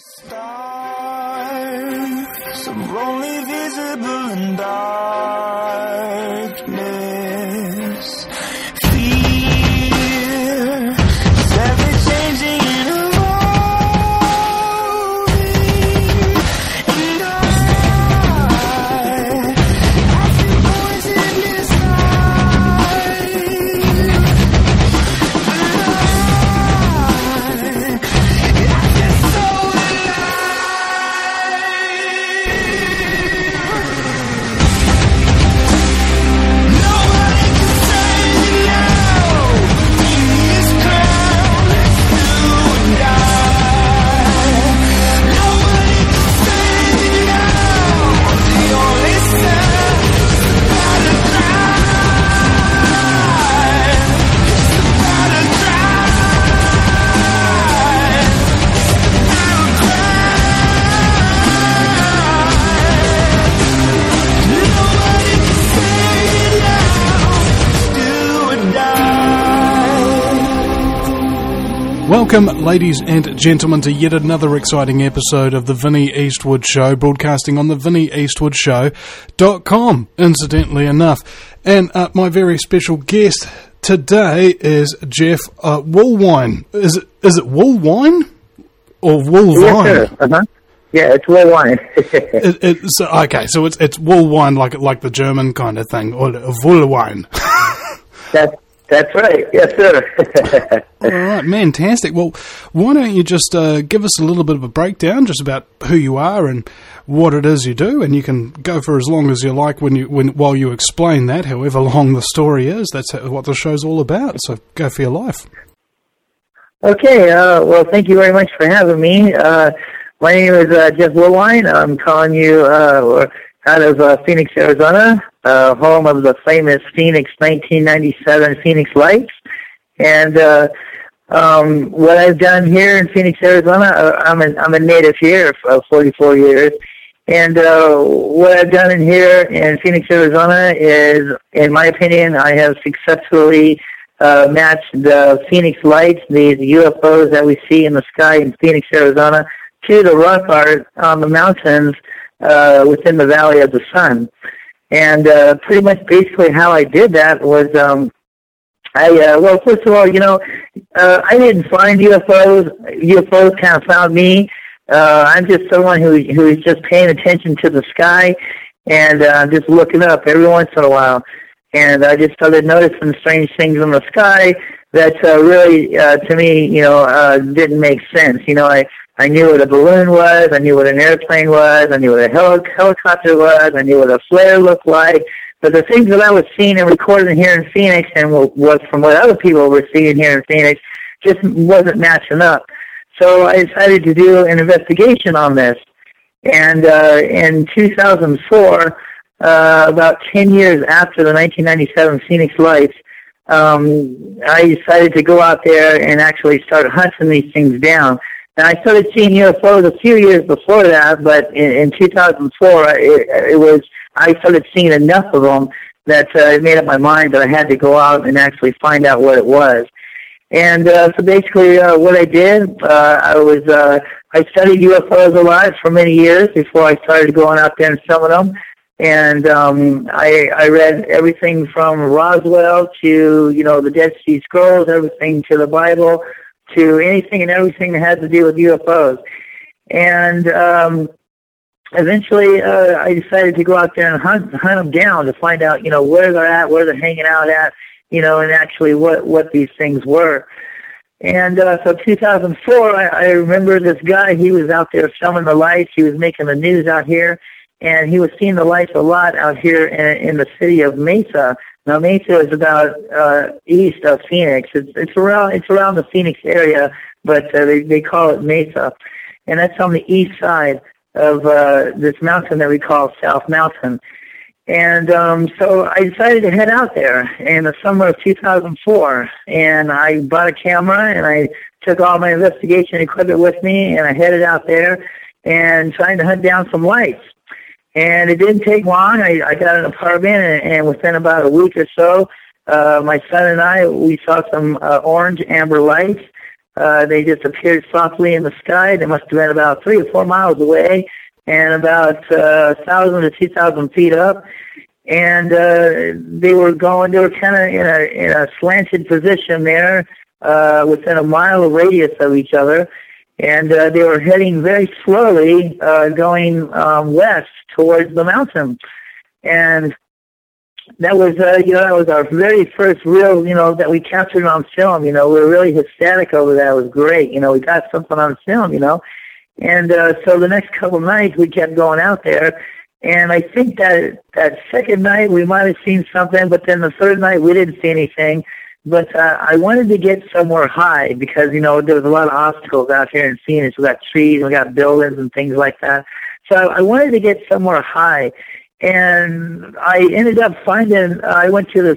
Stars are only visible in darkness. Fear is ever changing and evolving. And I feel voices inside. But I just so Welcome, ladies and gentlemen, to yet another exciting episode of The Vinnie Eastwood Show, broadcasting on the VinnieEastwoodShow.com, incidentally enough. And my very special guest today is Jeff Woolwine. Is it Woolwine? Or Woolvine? Yes, sir. Uh-huh. Yeah, it's Woolwine. Okay, so it's Woolwine, like the German kind of thing, or Woolwine. That's right. Yes, sir. All right, fantastic. Well, why don't you just give us a little bit of a breakdown just about who you are and what it is you do, and you can go for as long as you like while you explain that, however long the story is. That's what the show's all about, so go for your life. Okay, well, thank you very much for having me. My name is Jeff Woolwine. I'm calling you out of Phoenix, Arizona, home of the famous Phoenix 1997 Phoenix Lights. And what I've done here in Phoenix, Arizona, I'm a native here for 44 years. And what I've done in here in Phoenix, Arizona is, in my opinion, I have successfully matched the Phoenix Lights, these UFOs that we see in the sky in Phoenix, Arizona, to the rock art on the mountains within the Valley of the Sun. And pretty much basically how I did that was, well, first of all, I didn't find UFOs. UFOs kind of found me. I'm just someone who is just paying attention to the sky and just looking up every once in a while. And I just started noticing strange things in the sky that really, to me, didn't make sense. I knew what a balloon was, I knew what an airplane was, I knew what a helicopter was, I knew what a flare looked like, but the things that I was seeing and recording here in Phoenix and what from what other people were seeing here in Phoenix just wasn't matching up. So I decided to do an investigation on this. And in 2004, about 10 years after the 1997 Phoenix Lights, I decided to go out there and actually start hunting these things down. And I started seeing UFOs a few years before that, but in 2004, I started seeing enough of them that it made up my mind that I had to go out and actually find out what it was. And so basically, what I did, I studied UFOs a lot for many years before I started going out there and filming them. And I read everything from Roswell to the Dead Sea Scrolls, everything to the Bible, to anything and everything that had to do with UFOs. And eventually I decided to go out there and hunt them down to find out, where they're at, where they're hanging out at, and actually what these things were. And so 2004, I remember this guy, he was out there filming the lights. He was making the news out here, and he was seeing the lights a lot out here in the city of Mesa. Now, Mesa is about east of Phoenix. It's around the Phoenix area, but they call it Mesa, and that's on the east side of this mountain that we call South Mountain. And so I decided to head out there in the summer of 2004, and I bought a camera and I took all my investigation equipment with me, and I headed out there and trying to hunt down some lights. And it didn't take long. I got an apartment, and within about a week or so, my son and I, we saw some orange amber lights They just appeared softly in the sky. They must have been about 3 or 4 miles away and about 1,000 to 2,000 feet up. And they were kind of in a slanted position there, within a mile radius of each other. And they were heading very slowly, going west towards the mountain. And that was, that was our very first real, that we captured on film. We were really ecstatic over that. It was great. We got something on film, And so the next couple of nights we kept going out there. And I think that second night we might have seen something, but then the third night we didn't see anything. But I wanted to get somewhere high because, there was a lot of obstacles out here in Phoenix. We got trees, we got buildings and things like that. So I wanted to get somewhere high. And I ended up I went to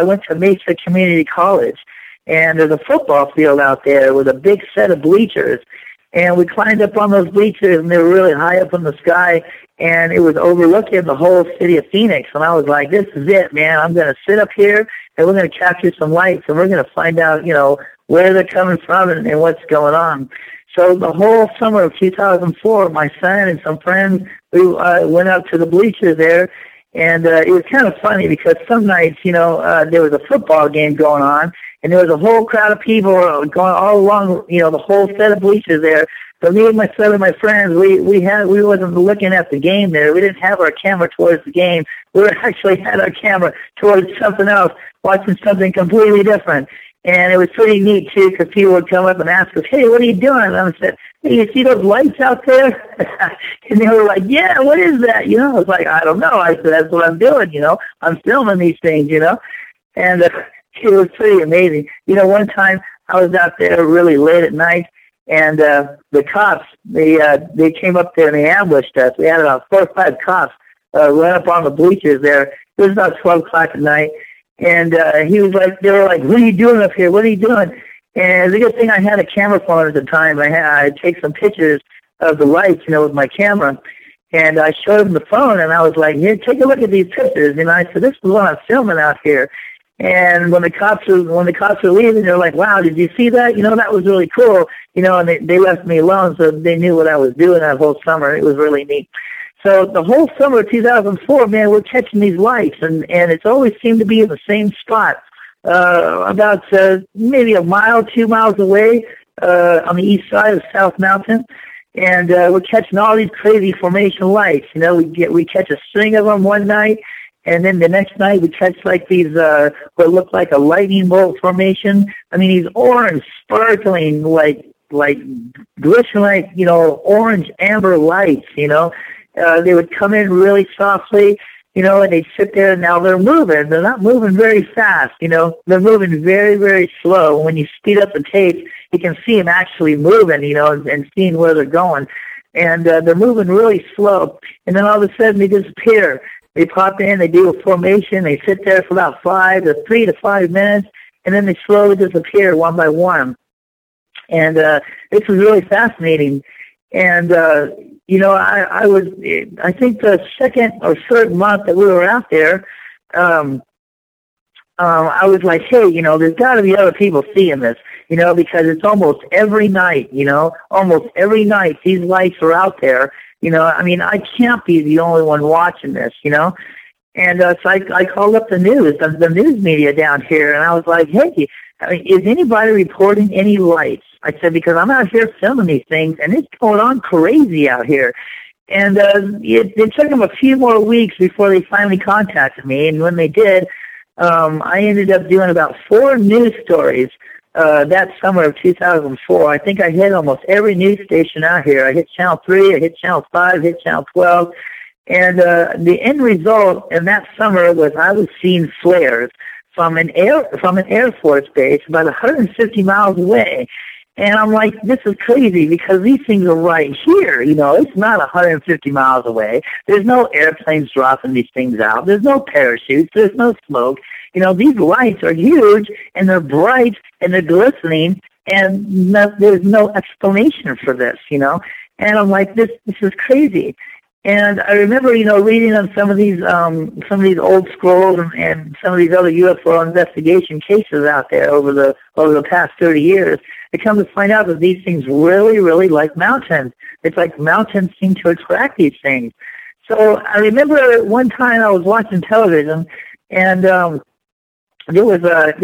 Mesa Community College. And there's a football field out there with a big set of bleachers. And we climbed up on those bleachers, and they were really high up in the sky, and it was overlooking the whole city of Phoenix. And I was like, this is it, man. I'm going to sit up here, and we're going to capture some lights, and we're going to find out, where they're coming from and what's going on. So the whole summer of 2004, my son and some friends, we went up to the bleachers there, and it was kind of funny because some nights, there was a football game going on, and there was a whole crowd of people going all along, the whole set of bleachers there. So me and my son and my friends, we wasn't looking at the game there. We didn't have our camera towards the game. We actually had our camera towards something else, watching something completely different. And it was pretty neat, too, because people would come up and ask us, hey, what are you doing? And I said, hey, you see those lights out there? And they were like, yeah, what is that? I was like, I don't know. I said, that's what I'm doing, I'm filming these things, And it was pretty amazing. One time I was out there really late at night, and the cops, they came up there and they ambushed us. We had about 4 or 5 cops run up on the bleachers there. It was about 12 o'clock at night. And they were like, what are you doing up here? What are you doing? And the good thing I had a camera phone at the time. I'd take some pictures of the lights, with my camera. And I showed them the phone, and I was like, here, take a look at these pictures. And I said, this is what I'm filming out here. And when the cops were leaving, they're like, wow, did you see that? That was really cool. And they left me alone, so they knew what I was doing that whole summer. It was really neat. So the whole summer of 2004, man, we're catching these lights, and it's always seemed to be in the same spot, about maybe a mile, 2 miles away on the east side of South Mountain. And we're catching all these crazy formation lights. We catch a string of them one night, and then the next night we catch like these what look like a lightning bolt formation. I mean, these orange, sparkling, like glistening, like orange amber lights. They would come in really softly, and they'd sit there, and now they're moving. They're not moving very fast, They're moving very, very slow. When you speed up the tape, you can see them actually moving, and seeing where they're going. And they're moving really slow. And then all of a sudden they disappear. They pop in, they do a formation, they sit there for about 3 to 5 minutes, and then they slowly disappear one by one. And this was really fascinating. And I think the second or third month that we were out there, I was like, hey, there's got to be other people seeing this, because it's almost every night, these lights are out there, I can't be the only one watching this, And so I called up the news media down here, and I was like, hey, is anybody reporting any lights? I said, because I'm out here filming these things, and it's going on crazy out here. And it took them a few more weeks before they finally contacted me, and when they did, I ended up doing about 4 news stories that summer of 2004. I think I hit almost every news station out here. I hit Channel 3, I hit Channel 5, I hit Channel 12, and the end result in that summer was I was seeing flares from an Air Force base about 150 miles away. And I'm like, this is crazy because these things are right here. It's not 150 miles away. There's no airplanes dropping these things out. There's no parachutes. There's no smoke. These lights are huge, and they're bright, and they're glistening, and there's no explanation for this, And I'm like, this is crazy. And I remember, reading on some of these old scrolls and some of these other UFO investigation cases out there over the past 30 years. I come to find out that these things really, really like mountains. It's like mountains seem to attract these things. So I remember one time I was watching television, and there was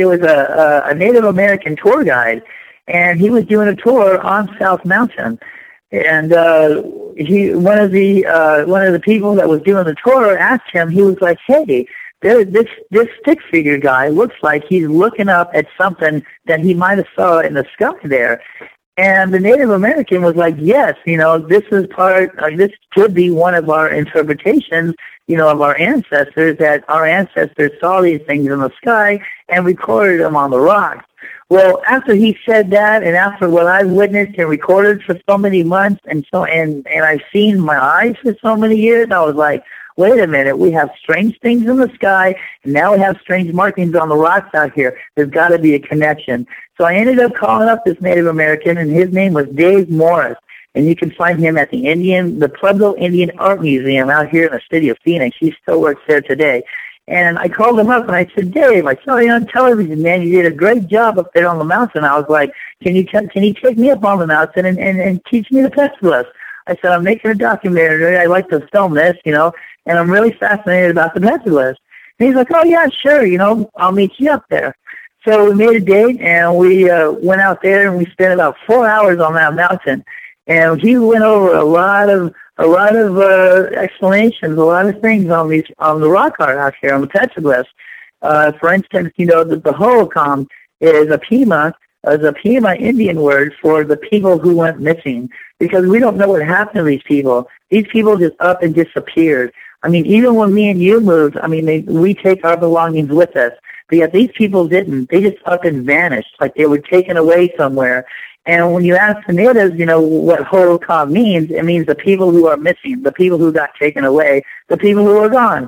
a Native American tour guide, and he was doing a tour on South Mountain. And one of the people that was doing the tour asked him. He was like, "Hey, this stick figure guy looks like he's looking up at something that he might have saw in the sky there." And the Native American was like, "Yes, this is this could be one of our interpretations, of our ancestors, that our ancestors saw these things in the sky and recorded them on the rocks." Well, after he said that, and after what I've witnessed and recorded for so many months, and I've seen my eyes for so many years, I was like, wait a minute, we have strange things in the sky, and now we have strange markings on the rocks out here. There's got to be a connection. So I ended up calling up this Native American, and his name was Dave Morris, and you can find him at the Pueblo Indian Art Museum out here in the city of Phoenix. He still works there today. And I called him up and I said, "Dave, I saw you on television, man. You did a great job up there on the mountain." I was like, can you take me up on the mountain and teach me the petroglyphs? I said, "I'm making a documentary. I like to film this, and I'm really fascinated about the petroglyphs." And he's like, "Oh, yeah, sure, I'll meet you up there." So we made a date, and we went out there, and we spent about 4 hours on that mountain. And he went over a lot of explanations, a lot of things on the rock art out here, on the petroglyphs. For instance, that the Hohokam is a Pima Indian word for the people who went missing, because we don't know what happened to these people. These people just up and disappeared. I mean, even when me and you moved, we take our belongings with us, but yet these people didn't. They just up and vanished, like they were taken away somewhere. And when you ask the natives, what Hohokam means, it means the people who are missing, the people who got taken away, the people who are gone,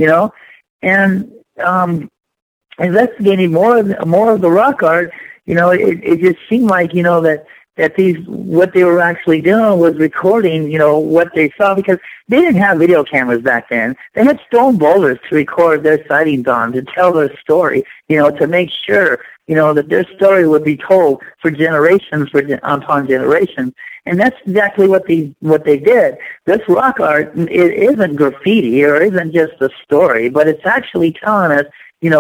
And investigating more of the rock art, it just seemed like, that what they were actually doing was recording, what they saw, because they didn't have video cameras back then. They had stone boulders to record their sightings on, to tell their story, to make sure, that their story would be told for generations upon generations. And that's exactly what they did. This rock art, it isn't graffiti or isn't just a story, but it's actually telling us,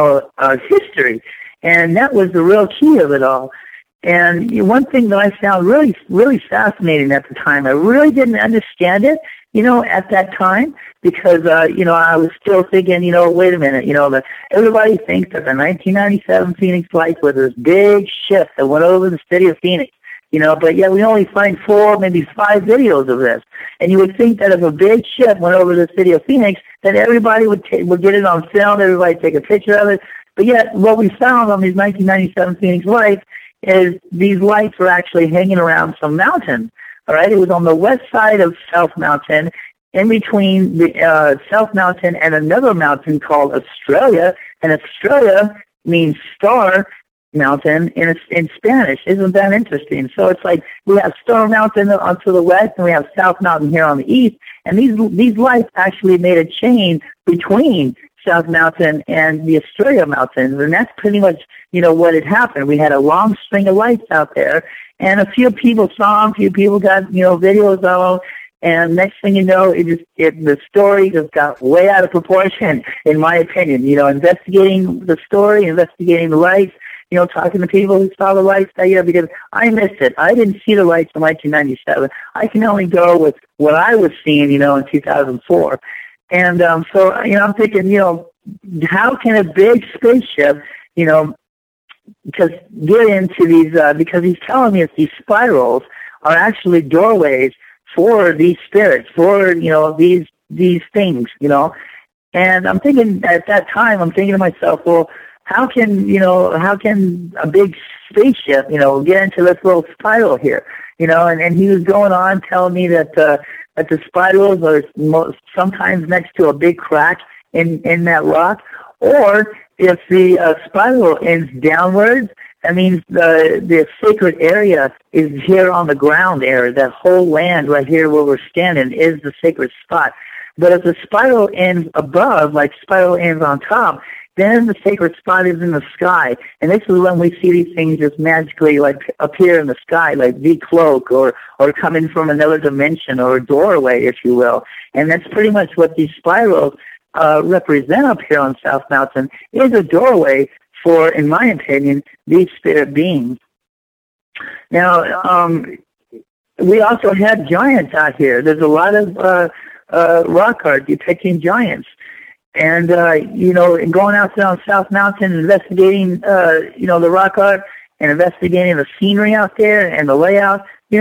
history. And that was the real key of it all. And one thing that I found really, really fascinating at the time, I really didn't understand it, at that time, because, I was still thinking, wait a minute, that everybody thinks that the 1997 Phoenix Lights was this big ship that went over the city of Phoenix, but yet we only find 4, maybe 5 videos of this. And you would think that if a big ship went over the city of Phoenix, then everybody would get it on film, everybody would take a picture of it. But yet what we found on these 1997 Phoenix Lights is these lights were actually hanging around some mountain. All right, it was on the west side of South Mountain, in between the South Mountain and another mountain called Australia, and Australia means star mountain in Spanish. Isn't that interesting? So it's like we have Star Mountain to the west, and we have South Mountain here on the east, and these lights actually made a chain between South Mountain and the Australia Mountains, and that's pretty much, what had happened. We had a long string of lights out there, and a few people saw them, a few people got, videos of them, and next thing you know, the story just got way out of proportion, in my opinion. Investigating the story, investigating the lights, talking to people who saw the lights that year, because I missed it. I didn't see the lights in 1997. I can only go with what I was seeing, in 2004. And so, I'm thinking, how can a big spaceship, just get into these, because he's telling me that these spirals are actually doorways for these spirits, for, these things, And I'm thinking, at that time, I'm thinking to myself, well, how can a big spaceship, get into this little spiral here, and he was going on telling me that the spirals are sometimes next to a big crack in that rock, or if the spiral ends downwards, That means the sacred area is here on the ground area. That whole land right here where we're standing is the sacred spot. But if the spiral ends above, like spiral ends on top, then the sacred spot is in the sky. And this is when we see these things just magically like appear in the sky, like decloak or coming from another dimension or a doorway, if you will. And that's pretty much what these spirals represent up here on South Mountain, is a doorway for, in my opinion, these spirit beings. Now, we also have giants out here. There's a lot of rock art depicting giants. And, and going out there on South Mountain, investigating, the rock art and investigating the scenery out there and the layout,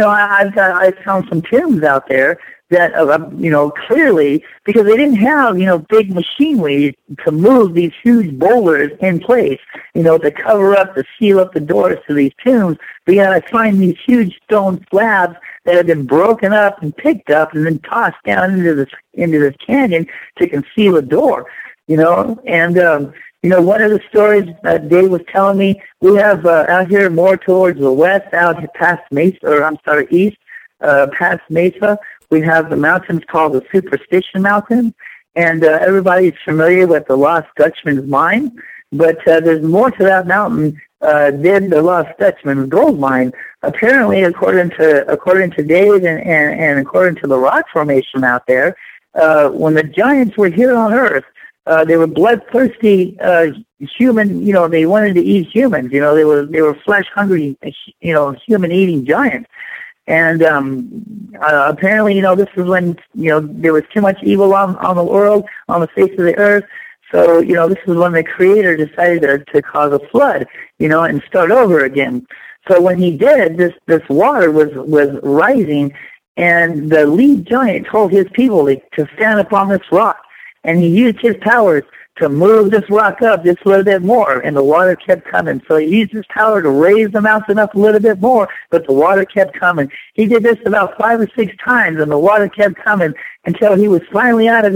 I found some tombs out there that, clearly, because they didn't have, big machinery to move these huge boulders in place, to cover up, to seal up the doors to these tombs. But yet I find these huge stone slabs that have been broken up and picked up and then tossed down into this canyon to conceal a door, And, one of the stories that Dave was telling me, we have out here more towards the west, out past Mesa, east, past Mesa, we have the mountains called the Superstition Mountain, and everybody's familiar with the Lost Dutchman's mine, but there's more to that mountain than the Lost Dutchman's gold mine. Apparently, according to Dave and according to the rock formation out there, when the giants were here on Earth, they were bloodthirsty human. They wanted to eat humans. They were flesh hungry, human eating giants. And apparently, this is when there was too much evil on the world, on the face of the earth. So this is when the Creator decided to cause a flood, and start over again. So when he did, this water was rising, and the lead giant told his people to stand upon this rock, and he used his powers to move this rock up just a little bit more, and the water kept coming. So he used his power to raise the mountain up a little bit more, but the water kept coming. He did this about 5 or 6 times, and the water kept coming until he was finally out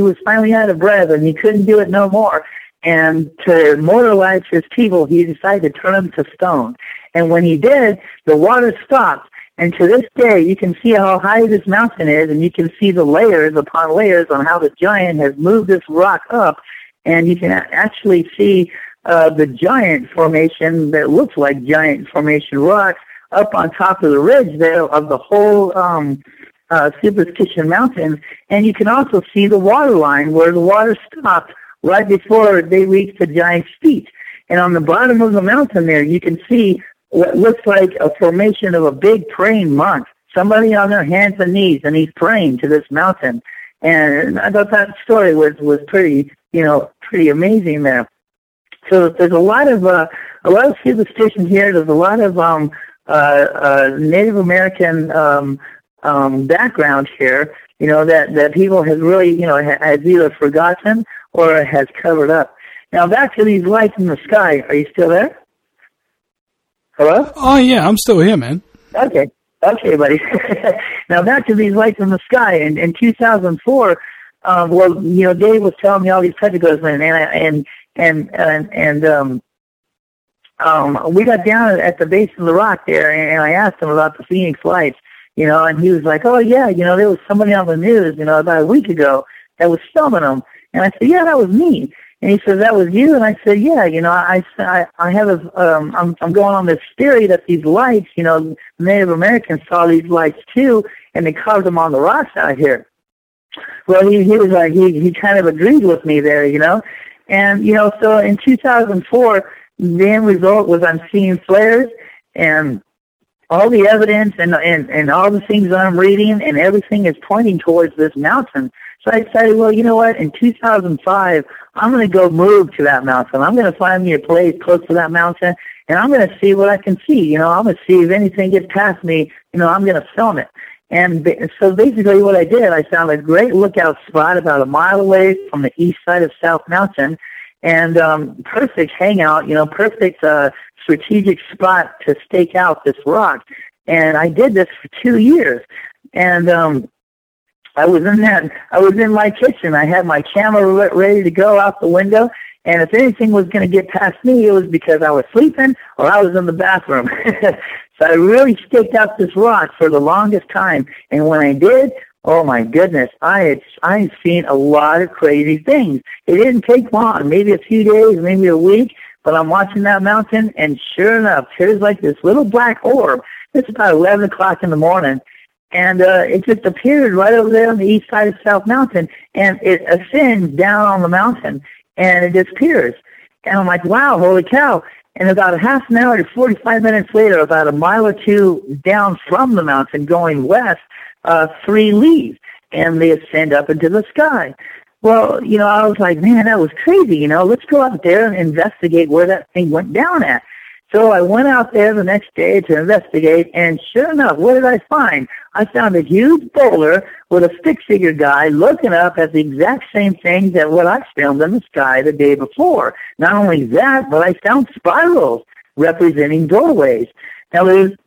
of breath, and he couldn't do it no more. And to immortalize his people, he decided to turn them to stone. And when he did, the water stopped. And to this day, you can see how high this mountain is, and you can see the layers upon layers on how the giant has moved this rock up. And you can actually see the giant formation that looks like giant formation rocks up on top of the ridge there of the whole Superstition Mountain. And you can also see the water line where the water stopped right before they reached the giant's feet. And on the bottom of the mountain there, you can see what looks like a formation of a big praying monk, somebody on their hands and knees, and he's praying to this mountain. And I thought that story was pretty, pretty amazing there. So there's a lot of superstition here. There's a lot of Native American background here, that people have really, has either forgotten or has covered up. Now back to these lights in the sky. Are you still there? Hello? Oh, yeah, I'm still here, man. Okay, buddy. Now back to these lights in the sky. In 2004, Dave was telling me all these pedagogues, and we got down at the base of the rock there, and I asked him about the Phoenix Lights, and he was like, oh, yeah, there was somebody on the news, about a week ago that was filming them. And I said, yeah, that was me. And he said, that was you? And I said, yeah, I have I'm going on this theory that these lights, Native Americans saw these lights too, and they carved them on the rocks out here. Well, he was like, he kind of agreed with me there, And, so in 2004, the end result was I'm seeing flares, and all the evidence and all the things that I'm reading and everything is pointing towards this mountain. So I decided, well, you know what? In 2005, I'm going to go move to that mountain. I'm going to find me a place close to that mountain, and I'm going to see what I can see. I'm going to see if anything gets past me. I'm going to film it. And so basically what I did, I found a great lookout spot about a mile away from the east side of South Mountain, and perfect hangout, perfect strategic spot to stake out this rock. And I did this for 2 years. And I was in my kitchen. I had my camera ready to go out the window, And if anything was going to get past me, it was because I was sleeping or I was in the bathroom. So I really staked out this rock for the longest time. And when I did, oh my goodness, I've seen a lot of crazy things. It didn't take long, maybe a few days, maybe a week, but I'm watching that mountain, and sure enough, here's like this little black orb. It's about 11 o'clock in the morning, and it just appeared right over there on the east side of South Mountain, and it ascends down on the mountain, and it disappears. And I'm like, wow, holy cow. And about a half an hour to 45 minutes later, about a mile or two down from the mountain going west, 3 leaves, and they ascend up into the sky. Well, you know, I was like, man, that was crazy. You know, let's go out there and investigate where that thing went down at. So I went out there the next day to investigate, and sure enough, what did I find? I found a huge boulder with a stick-figure guy looking up at the exact same thing that what I filmed in the sky the day before. Not only that, but I found spirals representing doorways. Now,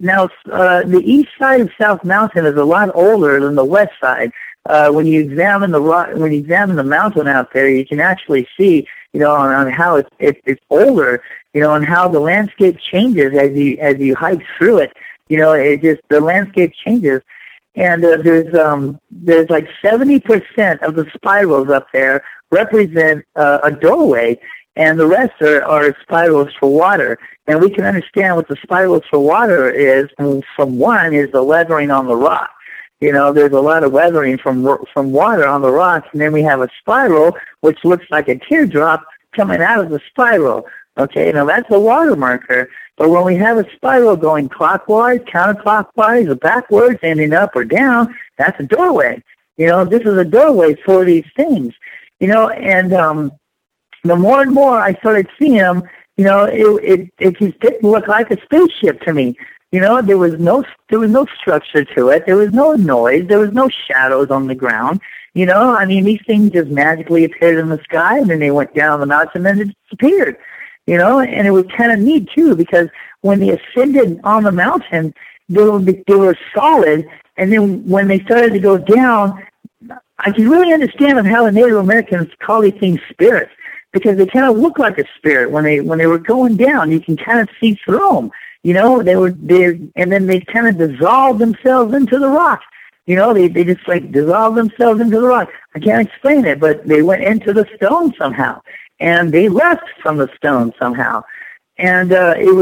the east side of South Mountain is a lot older than the west side. When you examine the mountain out there, you can actually see, you know, on how it's older, you know, and how the landscape changes as you hike through it. You know, the landscape changes, and there's like 70% of the spirals up there represent a doorway, and the rest are spirals for water. And we can understand what the spirals for water is. From one is the weathering on the rock. You know, there's a lot of weathering from water on the rock, and then we have a spiral, which looks like a teardrop coming out of the spiral. Okay, now that's a water marker. But when we have a spiral going clockwise, counterclockwise, or backwards, ending up or down, that's a doorway. You know, this is a doorway for these things. You know, and the more and more I started seeing them, you know, it just didn't look like a spaceship to me. You know, there was no structure to it. There was no noise. There was no shadows on the ground. You know, I mean, these things just magically appeared in the sky, and then they went down the mountain, and then it disappeared. You know, and it was kind of neat too, because when they ascended on the mountain, they were solid, and then when they started to go down, I can really understand how the Native Americans call these things spirits, because they kind of look like a spirit when they were going down. You can kind of see through them. You know, and then they kind of dissolved themselves into the rock. You know, they just like dissolved themselves into the rock. I can't explain it, but they went into the stone somehow, and they left from the stone somehow. And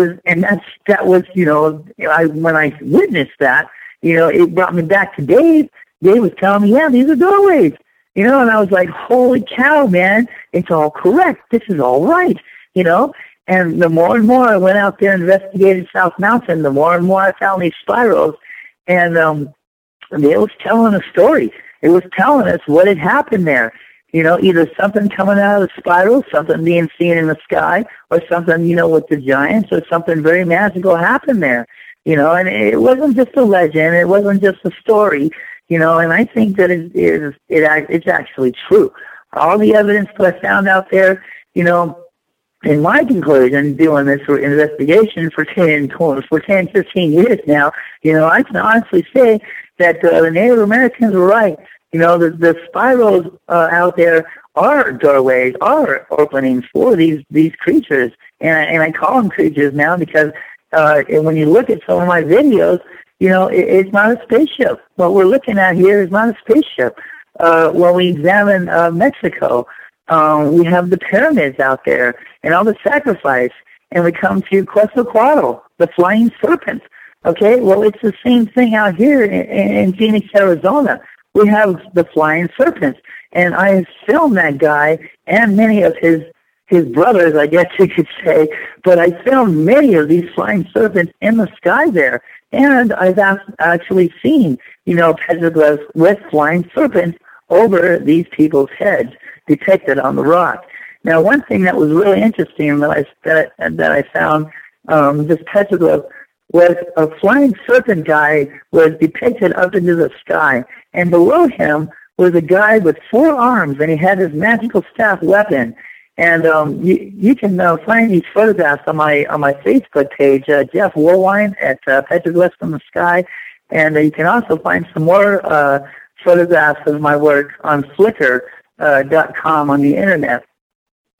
that was, you know, when I witnessed that, you know, it brought me back to Dave. Dave was telling me, yeah, these are doorways. You know, and I was like, holy cow, man, it's all correct. This is all right, you know. And the more and more I went out there and investigated South Mountain, the more and more I found these spirals. And it was telling a story. It was telling us what had happened there. You know, either something coming out of the spiral, something being seen in the sky, or something, you know, with the giants, or something very magical happened there. You know, and it wasn't just a legend. It wasn't just a story. You know, and I think that it's actually true. All the evidence that I found out there, you know, in my conclusion, doing this investigation for 10, 15 years now, you know, I can honestly say that the Native Americans were right. You know, the spirals out there are doorways, are openings for these creatures, and I call them creatures now because when you look at some of my videos, you know, it's not a spaceship. What we're looking at here is not a spaceship. When we examine Mexico, we have the pyramids out there and all the sacrifice, and we come to Quetzalcoatl, the flying serpent. Okay, well, it's the same thing out here in Phoenix, Arizona. We have the flying serpent, and I filmed that guy and many of his brothers, I guess you could say, but I filmed many of these flying serpents in the sky there, and I've actually seen, you know, petroglyphs with flying serpents over these people's heads depicted on the rock. Now, one thing that was really interesting that I found, this petroglyph, was a flying serpent guy was depicted up into the sky, and below him was a guy with 4 arms, and he had his magical staff weapon. And you can find these photographs on my Facebook page, Jeff Woolwine at Petroglyphs from the Sky, and you can also find some more photographs of my work on Flickr.com on the internet.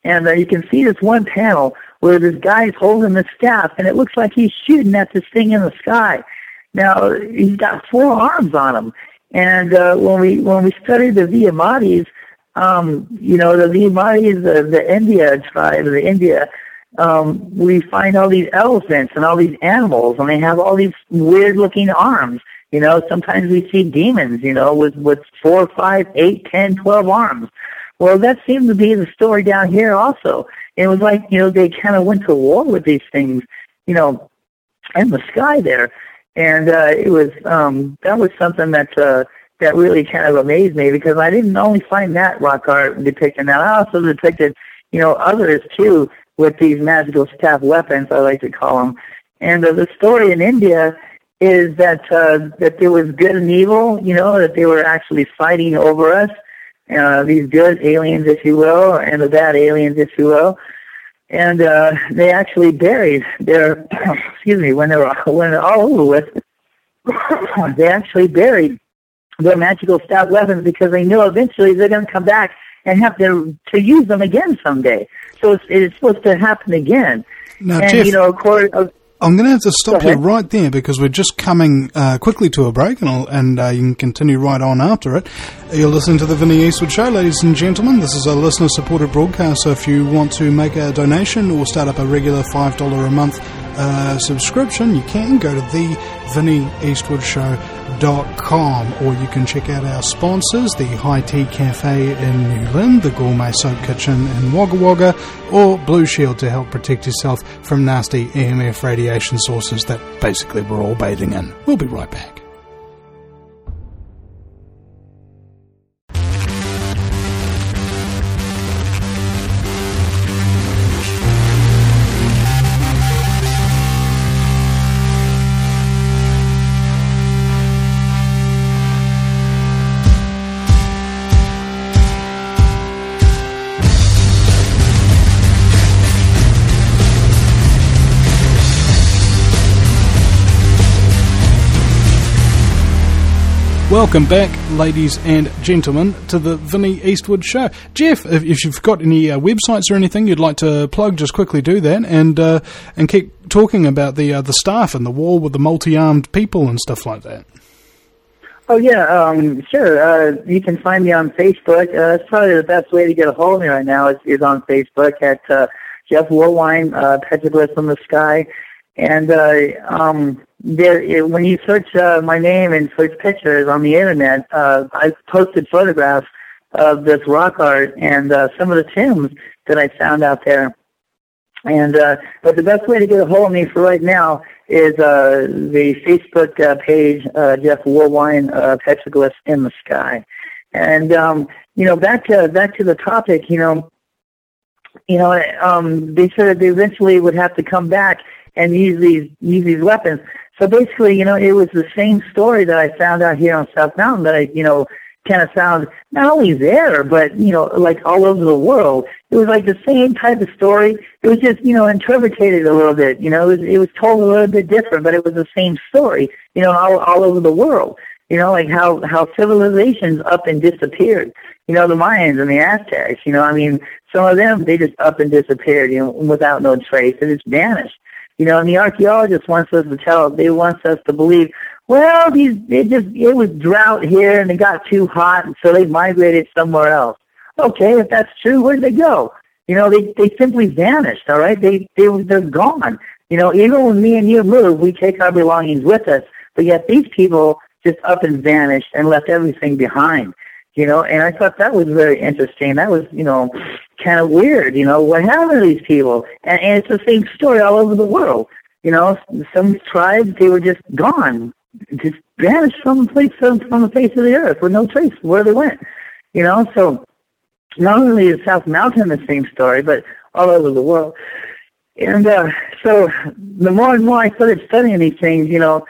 And you can see this one panel where this guy's holding the staff, and it looks like he's shooting at this thing in the sky. Now, he's got 4 arms on him. And when we studied the Vietnamese, the Vietnamese, the India tribe, the India, we find all these elephants and all these animals, and they have all these weird-looking arms. Sometimes we see demons, with 4, 5, 8, 10, 12 arms. Well, that seemed to be the story down here also. It was like, they kind of went to war with these things, in the sky there. And it was that was something that really kind of amazed me, because I didn't only find that rock art depicted. Now, I also depicted, others too, with these magical staff weapons, I like to call them. And the story in India is that there was good and evil, that they were actually fighting over us, these good aliens, if you will, and the bad aliens, if you will. And they actually buried their, when they're all over with, they actually buried their magical staff weapons, because they knew eventually they're going to come back and have to use them again someday. So it's supposed to happen again. Now, and, Jeff, of course, I'm going to have to stop you right there, because we're just coming quickly to a break, and you can continue right on after it. You're listening to the Vinnie Eastwood Show, ladies and gentlemen. This is a listener-supported broadcast, so if you want to make a donation or start up a regular $5 a month subscription, you can go to thevinnieeastwoodshow.com, or you can check out our sponsors, the High Tea Cafe in New Lynn, the Gourmet Soap Kitchen in Wagga Wagga, or Blue Shield to help protect yourself from nasty EMF radiation sources that basically we're all bathing in. We'll be right back. Welcome back, ladies and gentlemen, to the Vinnie Eastwood Show. Jeff, if you've got any websites or anything you'd like to plug, just quickly do that, and keep talking about the staff and the wall with the multi-armed people and stuff like that. Oh, yeah, sure. You can find me on Facebook. That's probably the best way to get a hold of me right now is on Facebook at Jeff Woolwine, Petroglyphs in the Sky. And when you search my name and search pictures on the Internet, I've posted photographs of this rock art and some of the tombs that I found out there. And but the best way to get a hold of me for right now is the Facebook page, Jeff Woolwine, Petroglyphs in the Sky. And back to the topic. They said they eventually would have to come back and use these weapons. So basically, it was the same story that I found out here on South Mountain that I, kind of found not only there, but, like all over the world. It was like the same type of story. It was just, interpreted a little bit. It was told a little bit different, but it was the same story, all over the world. Like how civilizations up and disappeared. The Mayans and the Aztecs, some of them, they just up and disappeared, without no trace. They just vanished. And the archaeologists wants us to believe, well, it was drought here and it got too hot, and so they migrated somewhere else. Okay, if that's true, where did they go? They simply vanished, all right? They're gone. Even when me and you move, we take our belongings with us, but yet these people just up and vanished and left everything behind. And I thought that was very interesting. That was, kind of weird. What happened to these people? And it's the same story all over the world. Some tribes, they were just gone, just vanished from the face of the earth with no trace where they went. So not only is South Mountain the same story, but all over the world. And so the more and more I started studying these things,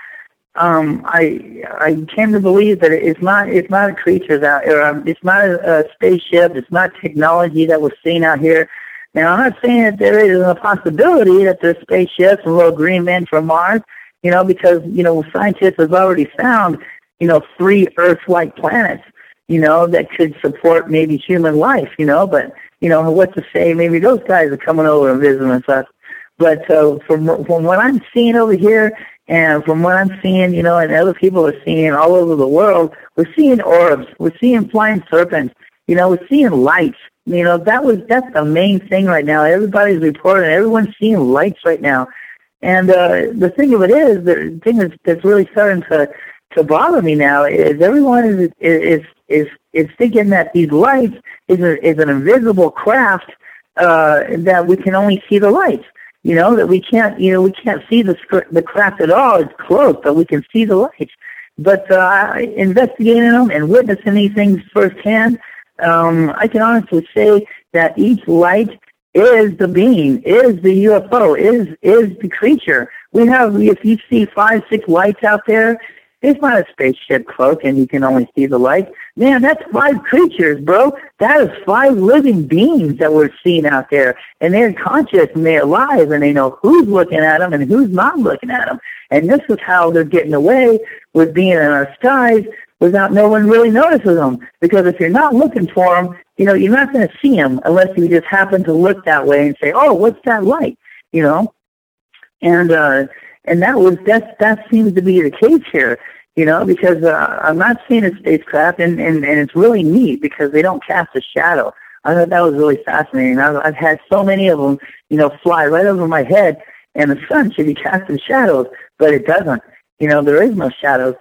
I came to believe that it's not a creature it's not a spaceship, it's not technology that we're seeing out here. Now, I'm not saying that there isn't a possibility that there's spaceships and little green men from Mars, because, scientists have already found, 3 Earth-like planets, that could support maybe human life, but, what to say. Maybe those guys are coming over and visiting us. But from what I'm seeing over here, and from what I'm seeing, and other people are seeing all over the world, we're seeing orbs, we're seeing flying serpents, we're seeing lights. That's the main thing right now. Everybody's reporting, everyone's seeing lights right now. And the thing of it is, the thing that's really starting to bother me now is everyone is thinking that these lights is an invisible craft that we can only see the lights. That we can't see the craft at all. It's close, but we can see the lights. But investigating them and witnessing these things firsthand, I can honestly say that each light is the being, is the UFO, is the creature. If you see 5, 6 lights out there, it's not a spaceship cloak and you can only see the light. Man, that's 5 creatures, bro. That is 5 living beings that we're seeing out there. And they're conscious and they're alive and they know who's looking at them and who's not looking at them. And this is how they're getting away with being in our skies without no one really notices them. Because if you're not looking for them, you're not going to see them unless you just happen to look that way and say, oh, what's that light? And that seems to be the case here, because I'm not seeing a spacecraft, and it's really neat because they don't cast a shadow. I thought that was really fascinating. I've had so many of them, fly right over my head, and the sun should be casting shadows, but it doesn't. There is no shadows,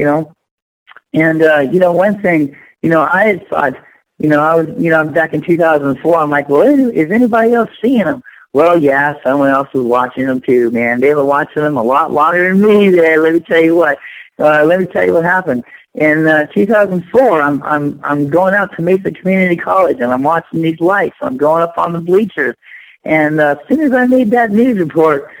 And, one thing, I had thought, I was, back in 2004, I'm like, well, is anybody else seeing them? Well, yeah, someone else was watching them too, man. They were watching them a lot longer than me there. Let me tell you what. Let me tell you what happened. In 2004, I'm going out to Mesa Community College, and I'm watching these lights. I'm going up on the bleachers. And as soon as I made that news report,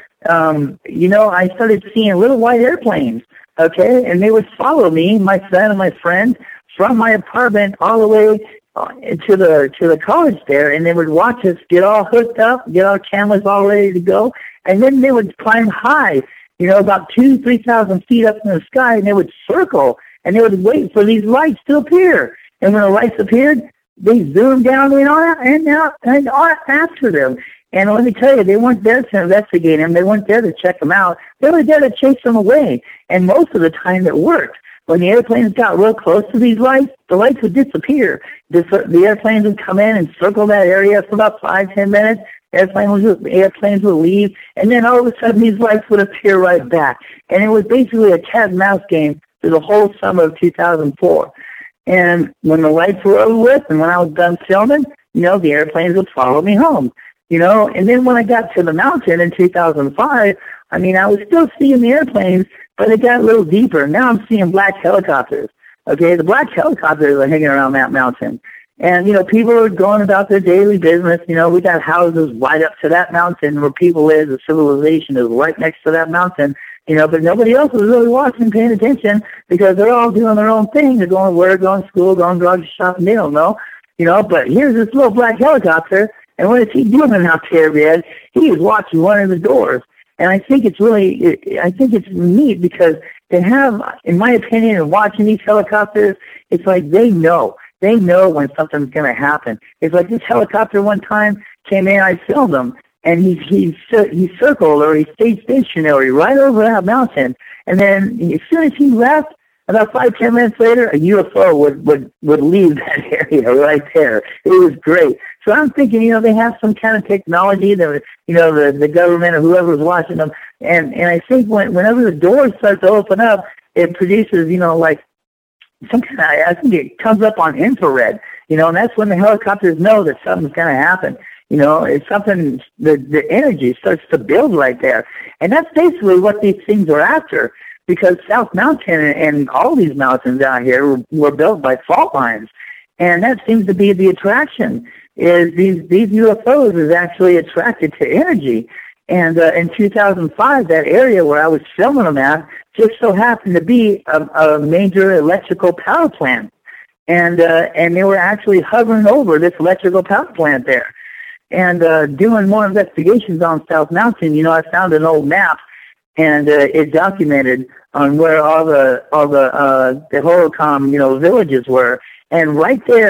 I started seeing little white airplanes, okay? And they would follow me, my son and my friend, from my apartment all the way to the college there, and they would watch us get all hooked up, get our cameras all ready to go, and then they would climb high, about 2,000-3,000 feet up in the sky, and they would circle, and they would wait for these lights to appear. And when the lights appeared, they zoomed down and out after them. And let me tell you, they weren't there to investigate them. They weren't there to check them out. They were there to chase them away. And most of the time it worked. When the airplanes got real close to these lights, the lights would disappear. The airplanes would come in and circle that area for about 5-10 minutes. Airplanes would leave, and then all of a sudden these lights would appear right back. And it was basically a cat and mouse game for the whole summer of 2004. And when the lights were over with, and when I was done filming, the airplanes would follow me home. And then when I got to the mountain in 2005, I was still seeing the airplanes, but it got a little deeper. Now I'm seeing black helicopters. Okay, the black helicopters are hanging around that mountain. And, people are going about their daily business. We got houses right up to that mountain where people live. The civilization is right next to that mountain. But nobody else is really watching, paying attention, because they're all doing their own thing. They're going to work, going to school, going grocery shopping. They don't know. But here's this little black helicopter, and what is he doing out there, man? He is watching one of the doors. And I think it's neat because they have, in my opinion, in watching these helicopters, it's like they know. They know when something's going to happen. It's like this helicopter one time came in, I filmed him, and he circled, or he stayed stationary right over that mountain. And then as soon as he left, about 5-10 minutes later, a UFO would leave that area right there. It was great. So I'm thinking, they have some kind of technology that, the government or whoever is watching them. And I think whenever the doors start to open up, it produces, like, some kind of, I think it comes up on infrared, and that's when the helicopters know that something's going to happen. It's something, the energy starts to build right there. And that's basically what these things are after, because South Mountain and all these mountains out here were built by fault lines. And that seems to be the attraction, is these UFOs is actually attracted to energy. And in 2005, that area where I was filming them at just so happened to be a major electrical power plant. And they were actually hovering over this electrical power plant there. And doing more investigations on South Mountain, I found an old map, and it documented on where all the Holocom, villages were. And right there,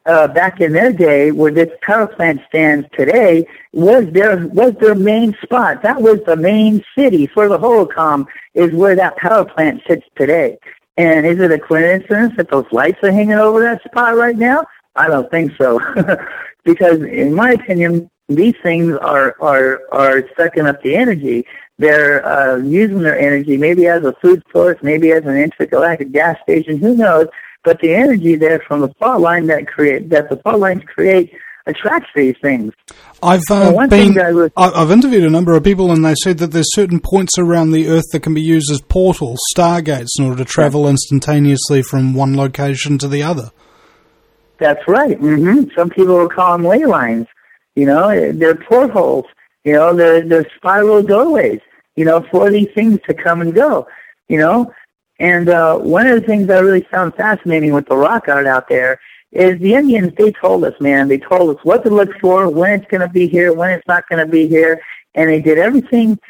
back in their day, where this power plant stands today, was their main spot. That was the main city for the Holocom, is where that power plant sits today. And is it a coincidence that those lights are hanging over that spot right now? I don't think so. Because in my opinion, these things are sucking up the energy. They're using their energy maybe as a food source, maybe as an intergalactic gas station, who knows? But the energy there from the fault line that the fault lines create attracts these things. I've interviewed a number of people, and they said that there's certain points around the Earth that can be used as portals, stargates, in order to travel instantaneously from one location to the other. That's right. Some people will call them ley lines. You know, they're portholes. You know, they're spiral doorways, you know, for these things to come and go, you know. And one of the things I really found fascinating with the rock art out there is the Indians, they told us, man, they told us what to look for, when it's going to be here, when it's not going to be here, and they did everything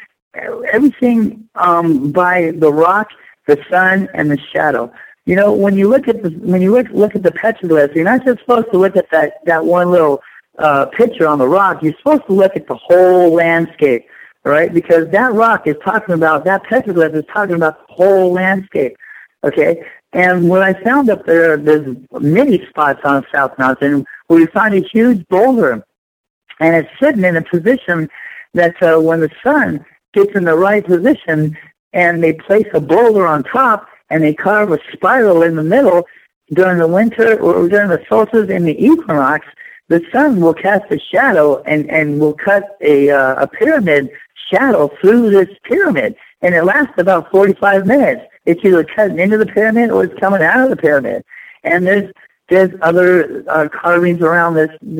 by the rock, the sun, and the shadow. You know, when you look at the petroglyphs, you're not just supposed to look at that one little picture on the rock. You're supposed to look at the whole landscape, right? Because that rock is talking about, that petroglyph is talking about the whole landscape, okay? And when I found up there's many spots on South Mountain where we find a huge boulder, and it's sitting in a position that when the sun gets in the right position and they place a boulder on top and they carve a spiral in the middle during the winter or during the solstice and the equinox, the sun will cast a shadow and will cut a pyramid shadow through this pyramid, and it lasts about 45 minutes. It's either cutting into the pyramid or it's coming out of the pyramid. And there's other carvings around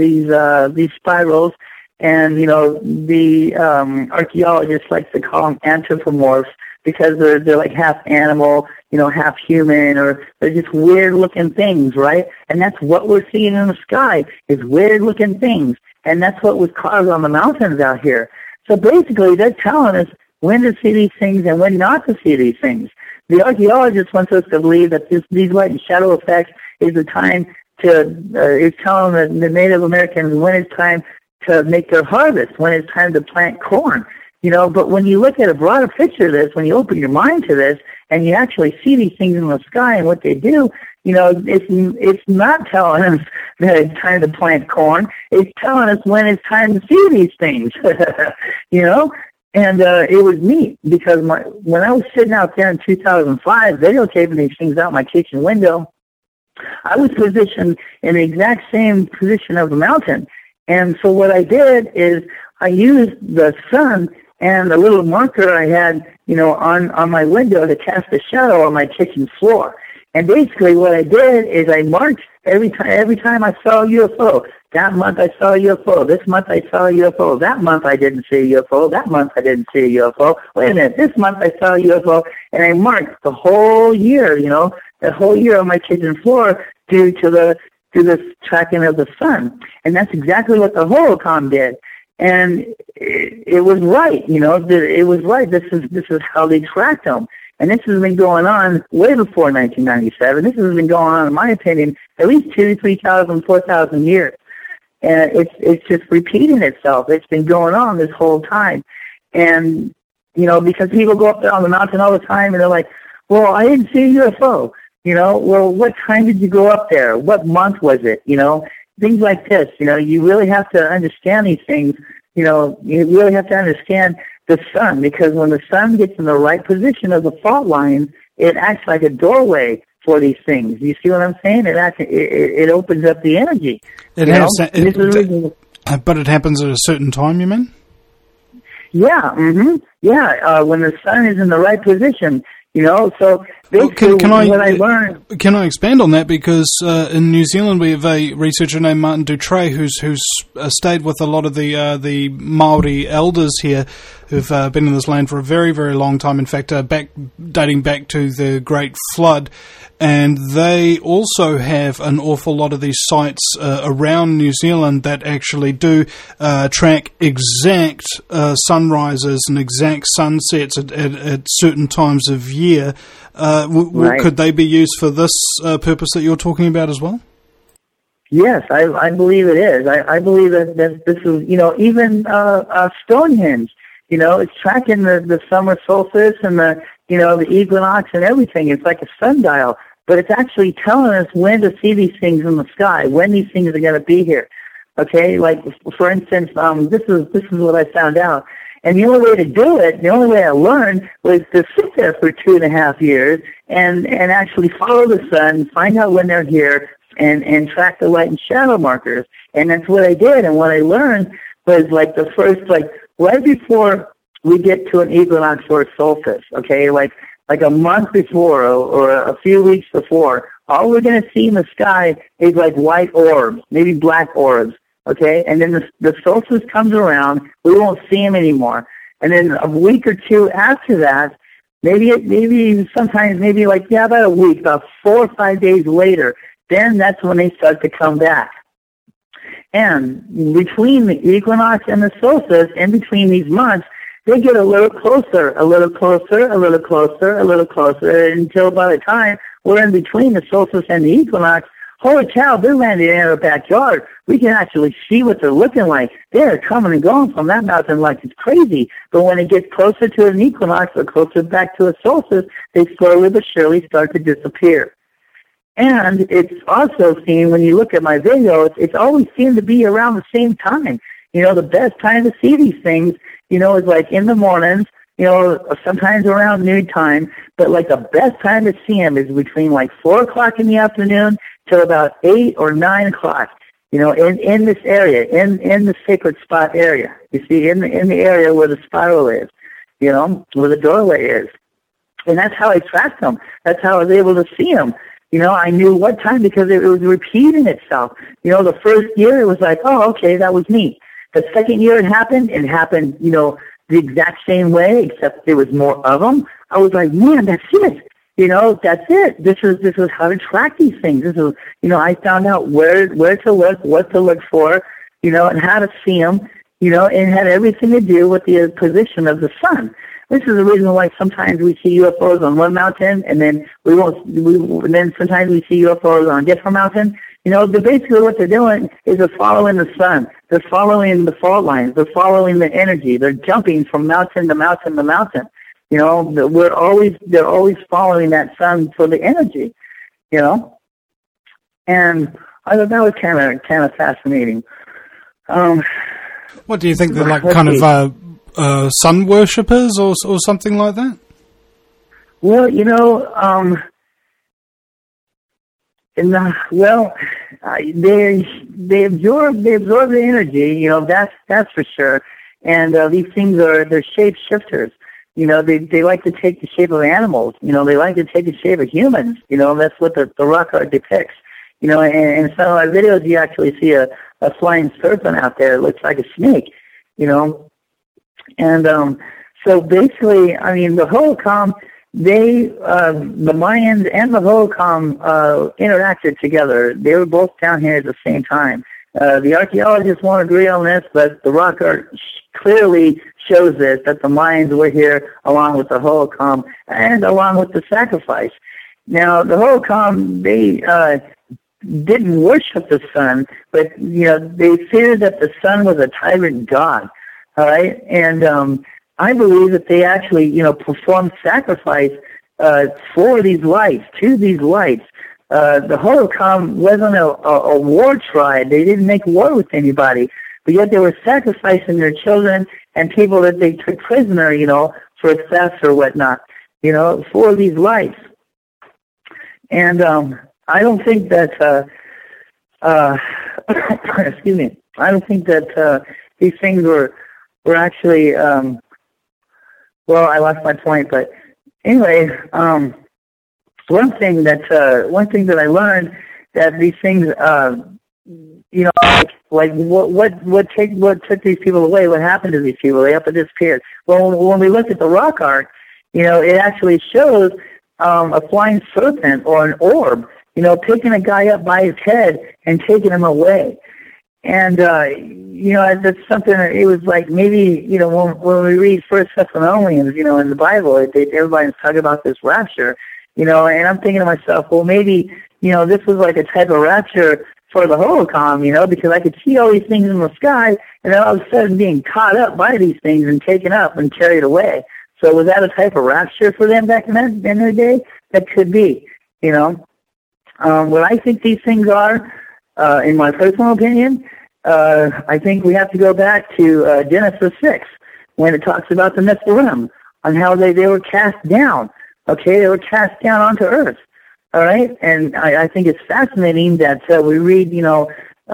these spirals, and you know the archaeologists like to call them anthropomorphs because they're like half animal, you know, half human, or they're just weird-looking things, right? And that's what we're seeing in the sky, is weird-looking things. And that's what was carved on the mountains out here. So basically, they're telling us when to see these things and when not to see these things. The archaeologists want us to believe that these light and shadow effects is the time is telling the Native Americans when it's time to make their harvest, when it's time to plant corn. You know, but when you look at a broader picture of this, when you open your mind to this, and you actually see these things in the sky and what they do, you know, it's not telling us that it's time to plant corn. It's telling us when it's time to see these things, you know. And it was neat because when I was sitting out there in 2005 videotaping these things out my kitchen window, I was positioned in the exact same position of the mountain. And so what I did is I used the sun and the little marker I had, you know, on my window to cast a shadow on my kitchen floor. And basically what I did is I marked every time I saw a UFO. That month I saw a UFO. This month I saw a UFO. That month I didn't see a UFO. That month I didn't see a UFO. Wait a minute. This month I saw a UFO. And I marked the whole year, you know, the whole year on my kitchen floor due to the tracking of the sun. And that's exactly what the Holocom did. And it was right, you know, it was right. This is how they tracked them. And this has been going on way before 1997. This has been going on, in my opinion, at least 2,000, 3,000, 4,000 years. And it's just repeating itself. It's been going on this whole time. And, you know, because people go up there on the mountain all the time and they're like, well, I didn't see a UFO. You know, well, what time did you go up there? What month was it? You know, things like this. You know, you really have to understand these things. You know, you really have to understand the sun, because when the sun gets in the right position of the fault line, it acts like a doorway for these things. You see what I'm saying? It opens up the energy. But it happens at a certain time, you mean? Yeah, yeah. When the sun is in the right position, you know. So basically, what I learned. Can I expand on that? Because in New Zealand, we have a researcher named Martin Dutre who's stayed with a lot of the Maori elders here, who've been in this land for a very, very long time. In fact, dating back to the Great Flood. And they also have an awful lot of these sites around New Zealand that actually do track exact sunrises and exact sunsets at certain times of year. Right. Could they be used for this purpose that you're talking about as well? Yes, I believe it is. I believe that this is, even Stonehenge, it's tracking the summer solstice and the equinox and everything. It's like a sundial, but it's actually telling us when to see these things in the sky, when these things are going to be here. Okay, like for instance, this is what I found out. And the only way to do it, the only way I learned was to sit there for 2.5 years and actually follow the sun, find out when they're here, and track the light and shadow markers. And that's what I did. And what I learned was like the first, like right before we get to an equinox or a solstice, okay, like a month before or a few weeks before, all we're going to see in the sky is like white orbs, maybe black orbs. Okay, and then the solstice comes around, we won't see them anymore. And then a week or two after that, maybe sometimes about a week, about 4 or 5 days later, then that's when they start to come back. And between the equinox and the solstice, in between these months, they get a little closer, a little closer, a little closer, a little closer, until by the time we're in between the solstice and the equinox, holy cow, they're landing in our backyard. We can actually see what they're looking like. They're coming and going from that mountain like it's crazy. But when it gets closer to an equinox or closer back to a solstice, they slowly but surely start to disappear. And it's also seen, when you look at my videos, it's always seemed to be around the same time. The best time to see these things, is like in the mornings, sometimes around noon time, but like the best time to see them is between like 4 o'clock in the afternoon till about 8 or 9 o'clock, in this area, in the sacred spot area. You see, in the area where the spiral is, where the doorway is. And that's how I tracked them. That's how I was able to see them. I knew what time because it was repeating itself. The first year it was like, oh, okay, that was neat. The second year it happened, the exact same way, except there was more of them. I was like, man, that's it. That's it. This is how to track these things. This is, I found out where to look, what to look for, and how to see them, and it had everything to do with the position of the sun. This is the reason why sometimes we see UFOs on one mountain, and then then sometimes we see UFOs on a different mountain. Basically what they're doing is they're following the sun. They're following the fault lines. They're following the energy. They're jumping from mountain to mountain to mountain. They're always following that sun for the energy, And I thought that was kind of fascinating. What do you think? They're like kind of sun worshippers or something like that? Well, they absorb the energy. That's for sure. And these things they're shape shifters. They like to take the shape of animals. They like to take the shape of humans. That's what the rock art depicts. And in some of my videos, you actually see a flying serpent out there. It looks like a snake. And so basically, the Hohokam, the Mayans and the Hohokam interacted together. They were both down here at the same time. The archaeologists won't agree on this, but the rock art clearly shows this, that the Mayans were here along with the Hohokam and along with the sacrifice. Now, the Hohokam, they didn't worship the sun, but, they feared that the sun was a tyrant god, all right? And I believe that they actually, performed sacrifice for these lights, to these lights. The Hohokam wasn't a war tribe. They didn't make war with anybody, but yet they were sacrificing their children and people that they took prisoner, for theft or whatnot, for these lights. And I don't think that, excuse me, I don't think that these things were actually, well, I lost my point, but anyway, one thing that I learned, that these things, like what took these people away? What happened to these people? They have to disappear. Well, when we look at the rock art, it actually shows a flying serpent or an orb, picking a guy up by his head and taking him away. And that's something. It was like maybe when we read First Thessalonians, in the Bible, everybody's talking about this rapture. And I'm thinking to myself, well, maybe, this was like a type of rapture for the holocron, you know, because I could see all these things in the sky, and then all of a sudden being caught up by these things and taken up and carried away. So was that a type of rapture for them back in their day? That could be, you know. What I think these things are, in my personal opinion, I think we have to go back to Genesis 6, when it talks about the Nephilim, on how they were cast down. Okay, they were cast down onto earth. All right, and I think it's fascinating that we read, you know,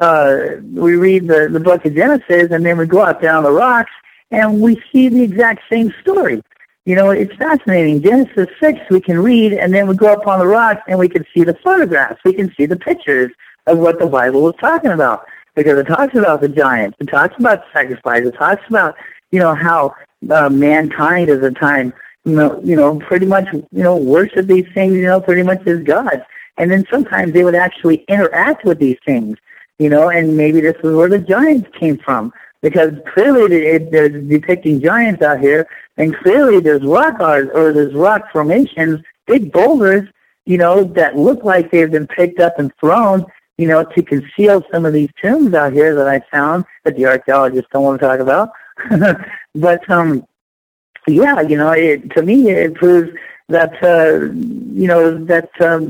we read the book of Genesis, and then we go out there on the rocks, and we see the exact same story. You know, it's fascinating. Genesis 6 we can read, and then we go up on the rocks, and we can see the photographs. We can see the pictures of what the Bible was talking about, because it talks about the giants. It talks about sacrifice. It talks about, you know, how mankind at the time, you know, pretty much, you know, worship these things, you know, pretty much as gods. And then sometimes they would actually interact with these things, you know, and maybe this is where the giants came from, because clearly they're depicting giants out here, and clearly there's rock art, or there's rock formations, big boulders, you know, that look like they've been picked up and thrown, you know, to conceal some of these tombs out here that I found that the archaeologists don't want to talk about. But, yeah, you know, to me it proves that, you know, that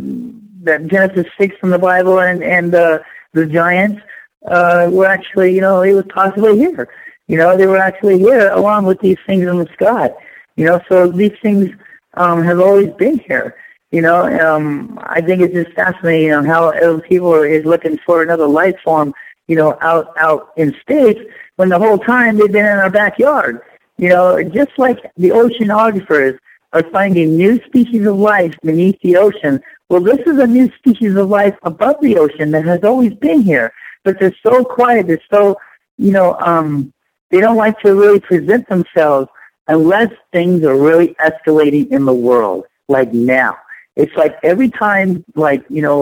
Genesis 6 from the Bible and the giants were actually, you know, it was possibly here. You know, they were actually here along with these things in the sky. You know, so these things have always been here. You know, I think it's just fascinating on how people is looking for another life form, you know, out in space, when the whole time they've been in our backyard. You know, just like the oceanographers are finding new species of life beneath the ocean, well, this is a new species of life above the ocean that has always been here. But they're so quiet, they're so, you know, they don't like to really present themselves unless things are really escalating in the world, like now. It's like every time, like, you know,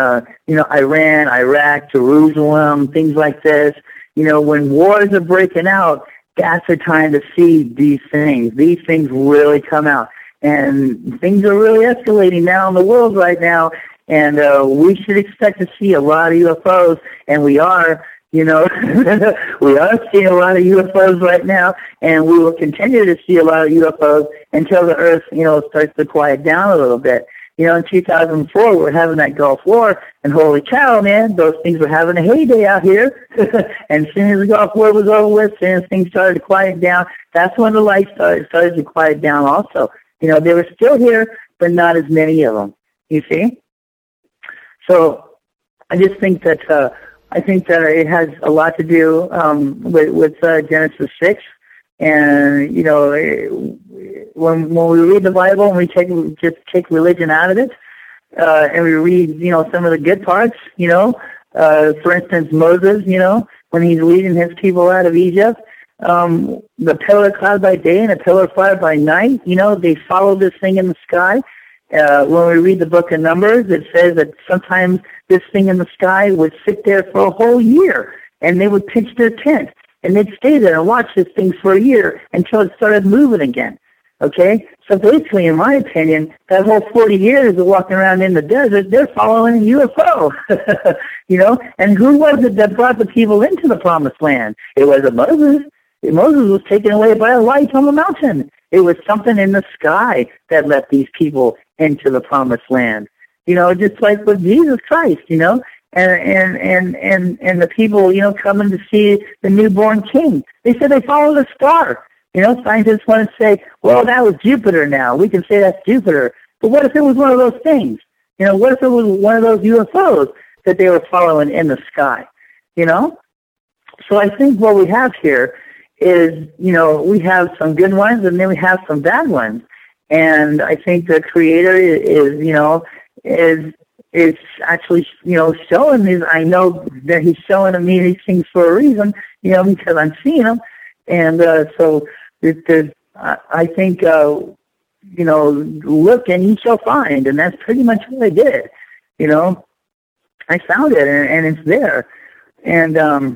Iran, Iraq, Jerusalem, things like this, you know, when wars are breaking out, that's the time to see these things. These things really come out. And things are really escalating now in the world right now, and we should expect to see a lot of UFOs, and we are, you know, we are seeing a lot of UFOs right now, and we will continue to see a lot of UFOs until the Earth, you know, starts to quiet down a little bit. You know, in 2004, we're having that Gulf War, and holy cow, man, those things were having a heyday out here. And as soon as the Gulf War was over with, as soon as things started to quiet down, that's when the lights started to quiet down also. You know, they were still here, but not as many of them, you see? So I just think that it has a lot to do with Genesis 6. And, you know, when we read the Bible and we just take religion out of it, and we read, you know, some of the good parts, you know, for instance, Moses, you know, when he's leading his people out of Egypt, the pillar of cloud by day and a pillar of fire by night, you know, they follow this thing in the sky. When we read the book of Numbers, it says that sometimes this thing in the sky would sit there for a whole year, and they would pitch their tent. And they'd stay there and watch this thing for a year until it started moving again. Okay? So basically, in my opinion, that whole 40 years of walking around in the desert, they're following a UFO. You know? And who was it that brought the people into the promised land? It wasn't Moses. Moses was taken away by a light on the mountain. It was something in the sky that let these people into the promised land. You know, just like with Jesus Christ, you know? And the people, you know, coming to see the newborn king. They said they followed a star. You know, scientists want to say, well, that was Jupiter now. We can say that's Jupiter. But what if it was one of those things? You know, what if it was one of those UFOs that they were following in the sky? You know? So I think what we have here is, you know, we have some good ones and then we have some bad ones. And I think the Creator is, you know, is actually, you know, showing these. I know that he's showing me these things for a reason, you know, because I'm seeing them. And so I think, you know, look and you shall find. And that's pretty much what I did. You know, I found it and it's there. And,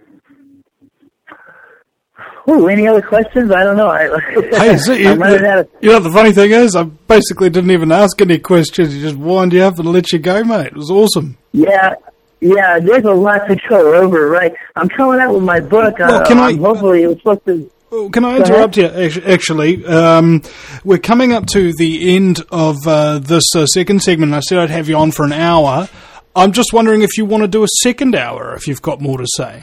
any other questions? I don't know. Hey, see, you know, the funny thing is, I basically didn't even ask any questions. He just wind you up and let you go, mate. It was awesome. Yeah, Yeah, there's a lot to go over, right? I'm coming out with my book. Well, hopefully, it was supposed to. Can I interrupt you, actually? We're coming up to the end of this second segment. I said I'd have you on for an hour. I'm just wondering if you want to do a second hour, if you've got more to say.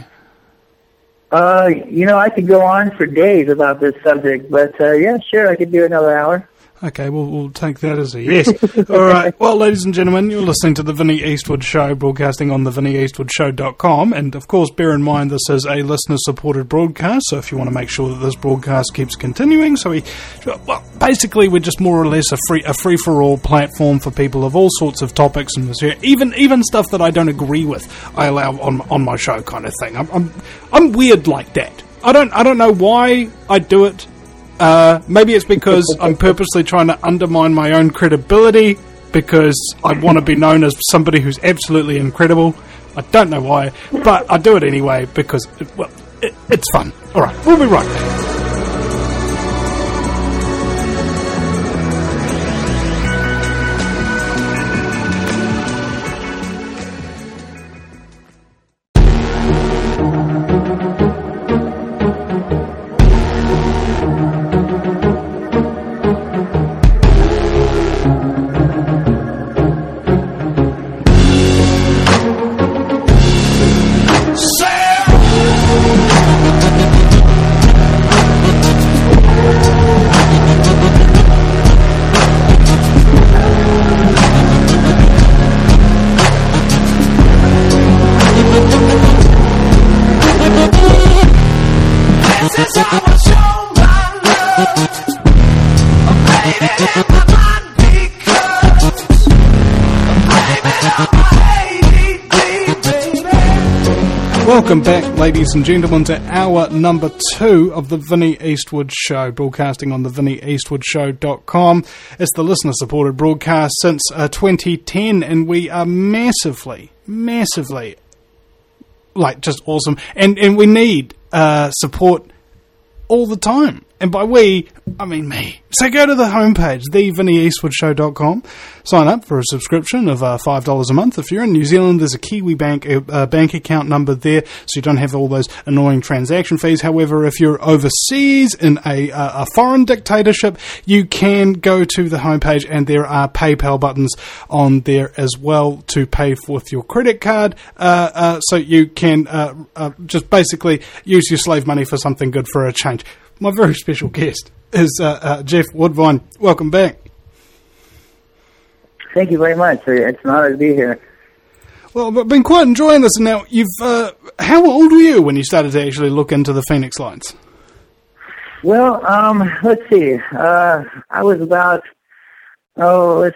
I could go on for days about this subject, but yeah, sure, I could do another hour. Okay, we'll take that as a yes. All right. Well, ladies and gentlemen, you're listening to the Vinnie Eastwood Show, broadcasting on the VinnieEastwoodShow.com. And, of course, bear in mind this is a listener-supported broadcast, so if you want to make sure that this broadcast keeps continuing, basically we're just more or less a free-for-all platform for people of all sorts of topics and even stuff that I don't agree with, I allow on my show kind of thing. I'm weird like that. I don't know why I do it. Maybe it's because I'm purposely trying to undermine my own credibility because I want to be known as somebody who's absolutely incredible. I don't know why, but I do it anyway because, it's fun. All right, we'll be right back. Welcome back, ladies and gentlemen, to hour number 2 of the Vinnie Eastwood Show, broadcasting on the VinnieEastwoodShow.com. It's the listener-supported broadcast since 2010, and we are massively, just awesome. And we need support all the time. And by we, I mean me. So go to the homepage, thevinnieeastwoodshow.com. Sign up for a subscription of $5 a month. If you're in New Zealand, there's a Kiwi bank account number there, so you don't have all those annoying transaction fees. However, if you're overseas in a foreign dictatorship, you can go to the homepage, and there are PayPal buttons on there as well to pay with your credit card. So you can just basically use your slave money for something good for a change. My very special guest is Jeff Woodvine. Welcome back. Thank you very much. It's an honor to be here. Well, I've been quite enjoying this. Now, how old were you when you started to actually look into the Phoenix Lights? Well, let's see. I was about, I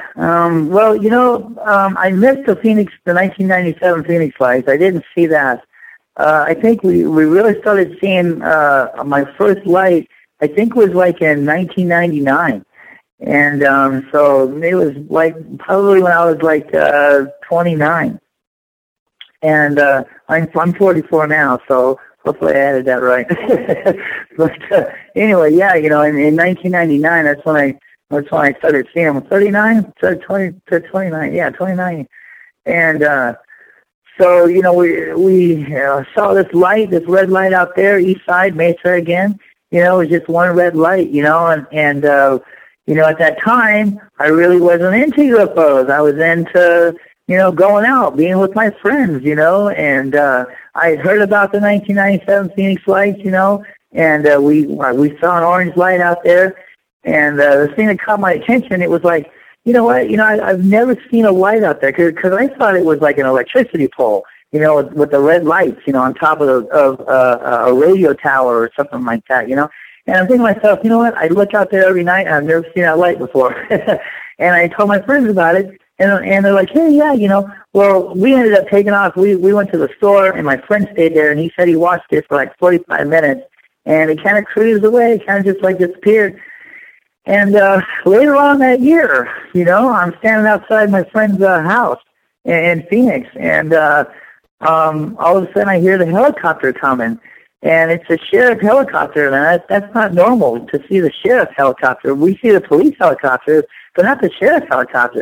missed the 1997 Phoenix Lights. I didn't see that. I think we really started seeing my first light, I think was like in 1999. And so it was like probably when I was like 29. And I'm 44 now, so hopefully I added that right. But anyway, yeah, in 1999, that's when I started seeing them. 39, 29, yeah, 29. And so, we saw this light, this red light out there, east side, Mesa again. It was just one red light, and at that time, I really wasn't into UFOs. I was into, going out, being with my friends, and I had heard about the 1997 Phoenix Lights, and we saw an orange light out there, and the thing that caught my attention, it was like, you know what? I've never seen a light out there because I thought it was like an electricity pole, with the red lights, on top of a radio tower or something like that, And I'm thinking to myself, you know what? I look out there every night and I've never seen that light before. And I told my friends about it, and they're like, hey, yeah, well, we ended up taking off. We went to the store, and my friend stayed there, and he said he watched it for like 45 minutes, and it kind of cruised away, kind of just like disappeared. And later on that year, I'm standing outside my friend's house in Phoenix, and all of a sudden I hear the helicopter coming, and it's a sheriff helicopter, and that's not normal to see the sheriff helicopter. We see the police helicopter, but not the sheriff helicopter.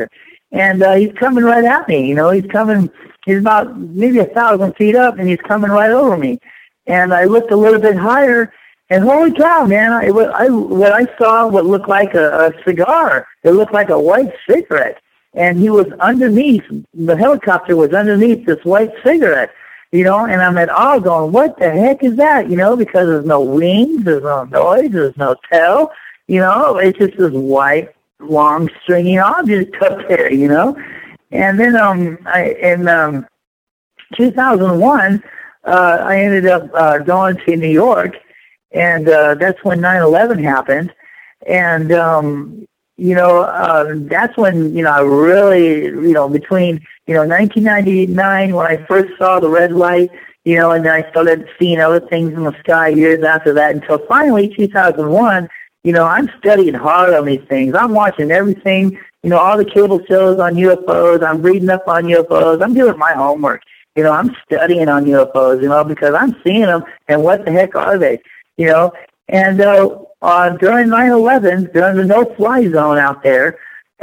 and he's coming right at me. You know, he's about maybe 1,000 feet up, and he's coming right over me. And I looked a little bit higher, and holy cow, man! What I saw, what looked like a cigar. It looked like a white cigarette, and he was underneath. The helicopter was underneath this white cigarette. You know, and I'm at all going, what the heck is that? You know, because there's no wings, there's no noise, there's no tail. You know, it's just this white, long, stringy object up there, you know. And then in 2001, I ended up going to New York, and that's when 9/11 happened. And, you know, that's when, you know, I really, you know, between, you know, 1999, when I first saw the red light, you know, and then I started seeing other things in the sky years after that, until finally 2001, you know, I'm studying hard on these things. I'm watching everything, you know, all the cable shows on UFOs. I'm reading up on UFOs. I'm doing my homework. You know, I'm studying on UFOs, you know, because I'm seeing them, and what the heck are they, you know? And during 9/11, during the no-fly zone out there,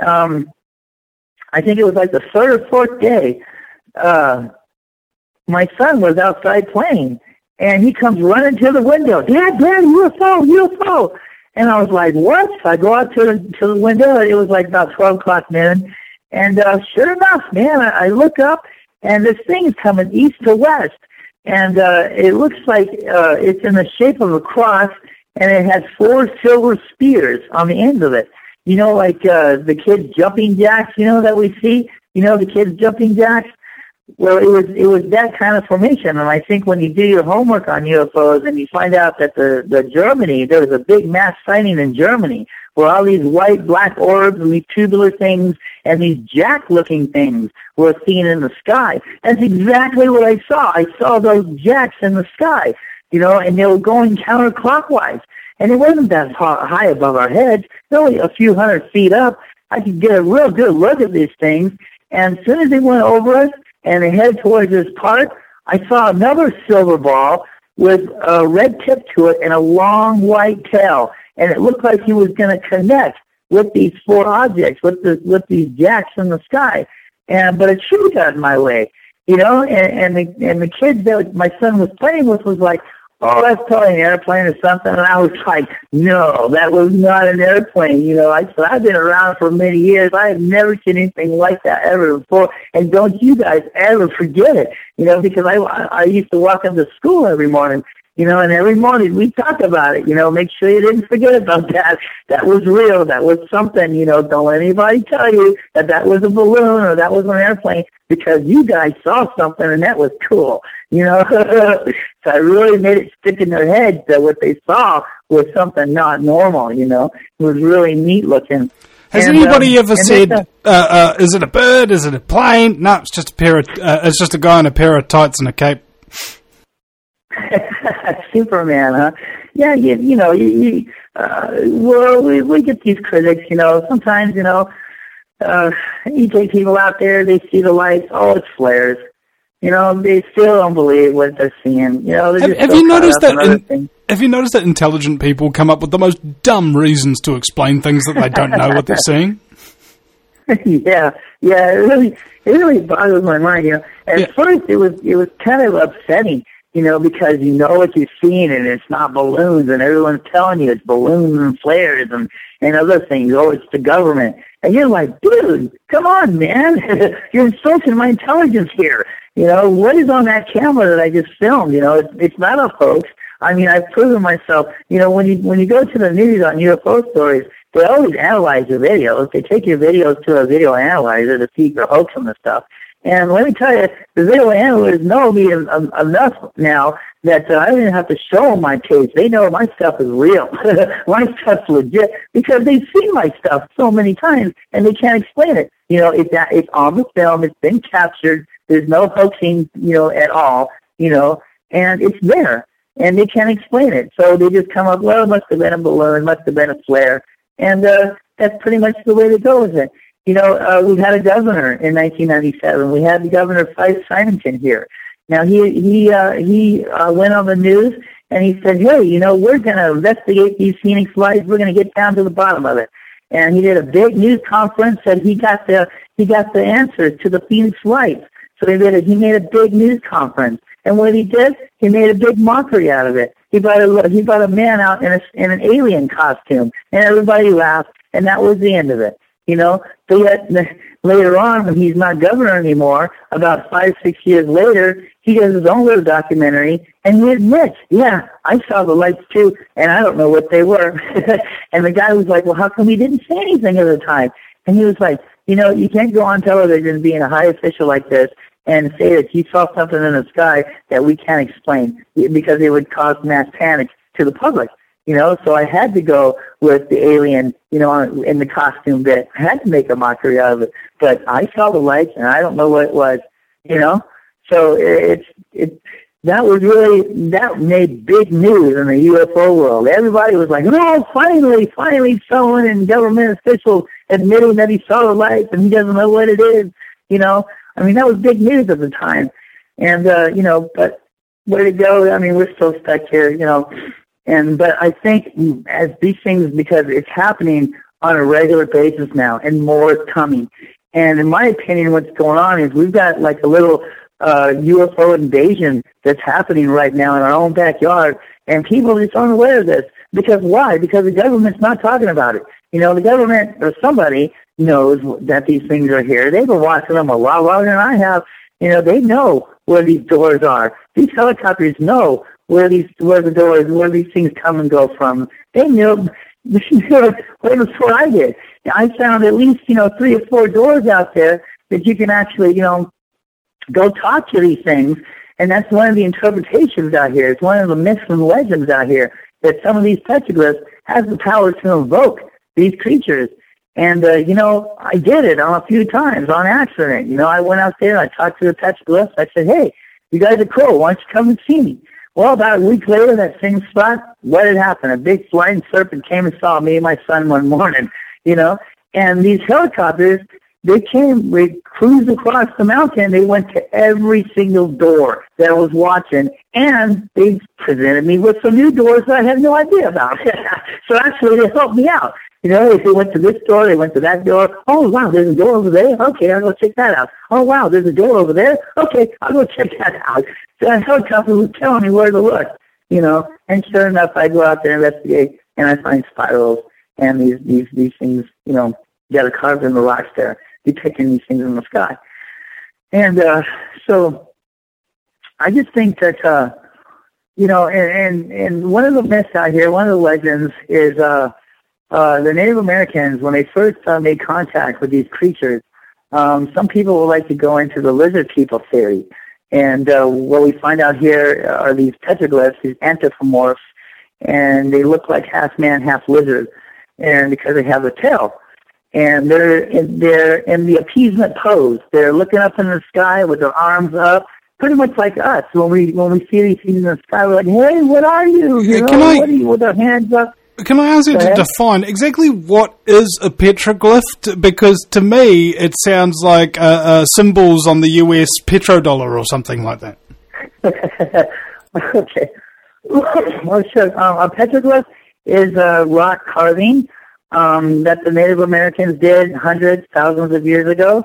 I think it was like the third or fourth day, my son was outside playing, and he comes running to the window. Dad, UFO! And I was like, what? So I go out to the window. It was like about 12 o'clock noon. And sure enough, man, I look up, and this thing is coming east to west. And it looks like it's in the shape of a cross, and it has 4 silver spears on the end of it. You know, like the kids' jumping jacks, you know, that we see? You know, the kids' jumping jacks? Well, it was that kind of formation, and I think when you do your homework on UFOs and you find out that the Germany, there was a big mass sighting in Germany where all these white, black orbs and these tubular things and these jack-looking things were seen in the sky. That's exactly what I saw. I saw those jacks in the sky, you know, and they were going counterclockwise. And it wasn't that high above our heads, only a few hundred feet up. I could get a real good look at these things, and as soon as they went over us, and they headed towards this park, I saw another silver ball with a red tip to it and a long white tail. And it looked like he was going to connect with these 4 objects, with these jacks in the sky. But a tree got in my way, you know, and the kids that my son was playing with was like, oh, that's probably an airplane or something. And I was like, no, that was not an airplane. You know, I've been around for many years. I have never seen anything like that ever before. And don't you guys ever forget it, you know, because I used to walk into school every morning, you know, and every morning we talk about it, you know, make sure you didn't forget about that. That was real. That was something, you know, don't let anybody tell you that was a balloon or that was an airplane, because you guys saw something and that was cool, you know. So I really made it stick in their heads that what they saw was something not normal, you know. It was really neat looking. Has anybody ever said, is it a bird? Is it a plane? No, it's just it's just a guy in a pair of tights and a cape. Superman, huh? Yeah, well, we get these critics, you know. Sometimes, you know, you take people out there, they see the lights, oh, it's flares. You know, they still don't believe what they're seeing. You know, have you noticed that? Have you noticed that intelligent people come up with the most dumb reasons to explain things that they don't know what they're seeing? Yeah, it really boggles my mind. You know, at first it was kind of upsetting, you know, because you know what you're seeing and it's not balloons, and everyone's telling you it's balloons and flares and other things. Oh, it's the government, and you're like, dude, come on, man, you're insulting my intelligence here. You know, what is on that camera that I just filmed? You know, it's not a hoax. I mean, I've proven myself. You know, when you go to the news on UFO stories, they always analyze your videos. They take your videos to a video analyzer to see if you're hoaxing the stuff. And let me tell you, the video analysts know me enough now that I don't even have to show them my tapes. They know my stuff is real. My stuff's legit because they've seen my stuff so many times and they can't explain it. You know, it's on the film. It's been captured. There's no hoaxing, you know, at all, you know, and it's there, and they can't explain it. So they just come up, well, it must have been a balloon, must have been a flare, and that's pretty much the way to go with it. You know, we had a governor in 1997. We had the Governor Fife Symington here. Now, he went on the news, and he said, hey, you know, we're going to investigate these Phoenix lights. We're going to get down to the bottom of it. and he did a big news conference that he got the answers to the Phoenix Lights. So he made a big news conference, and what he did, he made a big mockery out of it. He brought a man out in an alien costume, and everybody laughed, and that was the end of it. But yet later on, when he's not governor anymore, about 5-6 years later, he does his own little documentary, and he admits, yeah, I saw the lights too, and I don't know what they were. And the guy was like, well, how come he didn't say anything at the time? And he was like, you can't go on television being a high official like this and say that you saw something in the sky that we can't explain, because it would cause mass panic to the public. So I had to go with the alien, in the costume bit. I had to make a mockery out of it. But I saw the lights, and I don't know what it was, So that made big news in the UFO world. Everybody was like, oh, finally someone in government official admitting that he saw the lights and he doesn't know what it is, I mean, that was big news at the time. And, but where to go? I mean, we're still stuck here, but I think as these things, because it's happening on a regular basis now, and more is coming. And in my opinion, what's going on is we've got like a little UFO invasion that's happening right now in our own backyard, and people just aren't aware of this. Because why? Because the government's not talking about it. The government or somebody knows that these things are here. They've been watching them a lot longer than I have. They know where these doors are. These helicopters know where these things come and go from. They knew way before I did. I found at least 3 or 4 doors out there that you can actually go talk to these things, and that's one of the interpretations out here. It's one of the myths and legends out here that some of these petroglyphs has the power to invoke these creatures. And I did it a few times on accident. I went out there, I talked to the petroglyphs. I said, hey, you guys are cool. Why don't you come and see me? Well, about a week later, that same spot, what had happened? A big flying serpent came and saw me and my son one morning, And these helicopters, they cruised across the mountain. They went to every single door that I was watching, and they presented me with some new doors that I had no idea about. So actually, they helped me out. If they went to this door, they went to that door. Oh, wow, there's a door over there. Okay, I'll go check that out. Oh, wow, there's a door over there. Okay, I'll go check that out. So the helicopter was telling me where to look, And sure enough, I go out there and investigate, and I find spirals and these things, that are carved in the rocks there, depicting these things in the sky. And so I just think that, and one of the myths out here, one of the legends is the Native Americans, when they first made contact with these creatures, some people would like to go into the lizard people theory. And what we find out here are these petroglyphs, these anthropomorphs, and they look like half man, half lizard, and because they have a tail. And they're in the appeasement pose. They're looking up in the sky with their arms up, pretty much like us. When we see these things in the sky, we're like, hey, what are you? What are you, with our hands up? Can I ask you to define exactly what is a petroglyph? Because to me, it sounds like symbols on the US petrodollar or something like that. Okay. Well, sure. A petroglyph is a rock carving that the Native Americans did hundreds, thousands of years ago.